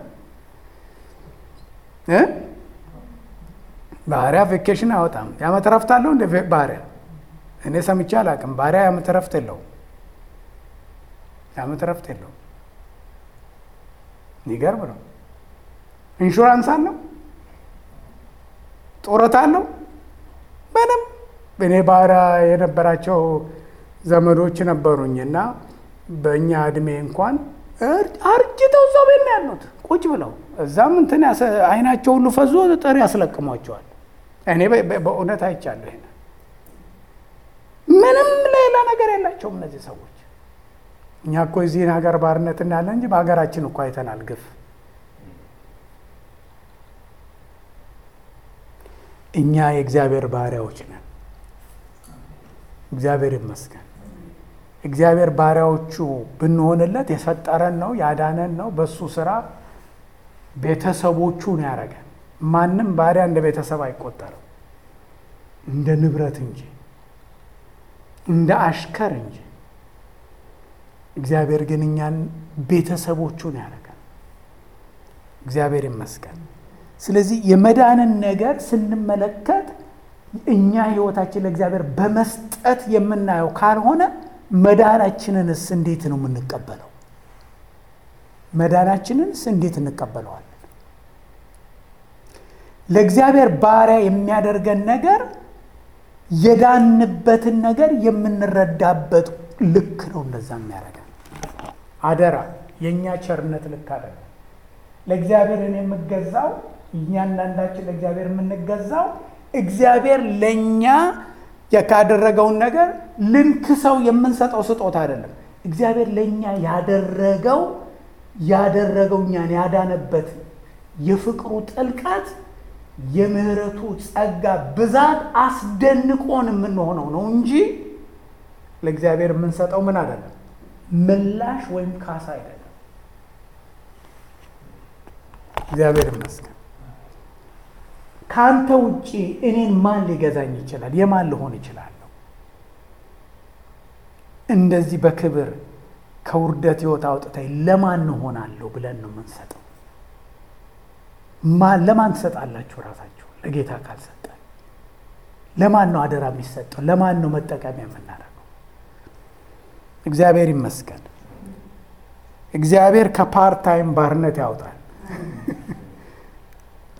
A: ባሪያ ቬኬሽን አያወጣም። የዓመት ረፍት አለው እንደ ባሪያ? እኔ ሰምቼ አላውቅም። ባሪያ የዓመት ረፍት የለውም። የዓመት ረፍት የለውም። ይገርም ነው። ኢንሹራንስ አለው፣ ጡረታ አለው፣ ምንም። እኔ ባሪያ የነበራቸው ዘመዶች ነበሩኝ እና በእኛ እድሜ እንኳን አርጅተው እዛው ቤት ነው ያሉት ቁጭ ብለው። እዛም እንትን አይናቸው ሁሉ ፈዞ ጥሪ ያስለቅሟቸዋል። እኔ በእውነት አይቻለሁ። ይሄን ምንም ሌላ ነገር የላቸውም እነዚህ ሰዎች። እኛ እኮ እዚህን ሀገር ባርነት እናያለን እንጂ በሀገራችን እኮ አይተናል ግፍ። እኛ የእግዚአብሔር ባሪያዎች ነን። እግዚአብሔር ይመስገን። እግዚአብሔር ባሪያዎቹ ብንሆንለት የፈጠረን ነው፣ ያዳነን ነው። በሱ ስራ ቤተሰቦቹ ነው ያደረገን። ማንም ባሪያ እንደ ቤተሰብ አይቆጠርም፣ እንደ ንብረት እንጂ እንደ አሽከር እንጂ። እግዚአብሔር ግን እኛን ቤተሰቦቹ ነው ያደረገን። እግዚአብሔር ይመስገን። ስለዚህ የመዳንን ነገር ስንመለከት እኛ ህይወታችን ለእግዚአብሔር በመስጠት የምናየው ካልሆነ መዳናችንንስ እንዴት ነው የምንቀበለው? መዳናችንንስ እንዴት እንቀበለዋለን? ለእግዚአብሔር ባሪያ የሚያደርገን ነገር የዳንበትን ነገር የምንረዳበት ልክ ነው። እንደዛ የሚያደርገን አደራ፣ የእኛ ቸርነት ልክ አይደለም። ለእግዚአብሔር የምገዛው እያንዳንዳችን ለእግዚአብሔር የምንገዛው እግዚአብሔር ለእኛ ካደረገውን ነገር ልንክሰው የምንሰጠው ስጦታ አይደለም። እግዚአብሔር ለእኛ ያደረገው እኛን ያዳነበት የፍቅሩ ጥልቀት፣ የምህረቱ ጸጋ ብዛት አስደንቆን የምንሆነው ነው እንጂ ለእግዚአብሔር የምንሰጠው ምን አይደለም፣ ምላሽ ወይም ካሳ አይደለም። እግዚአብሔር ይመስገን። ካንተ ውጪ እኔን ማን ሊገዛኝ ይችላል? የማን ልሆን ይችላለሁ? እንደዚህ በክብር ከውርደት ሕይወት አውጥተኝ ለማን እሆናለሁ ብለን ነው የምንሰጠው። ለማን ትሰጣላችሁ? ራሳችሁ ለጌታ ካልሰጠን ለማን ነው አደራ የሚሰጠው? ለማን ነው መጠቀሚያ የምናደርገው? እግዚአብሔር ይመስገን። እግዚአብሔር ከፓርታይም ባርነት ያውጣል።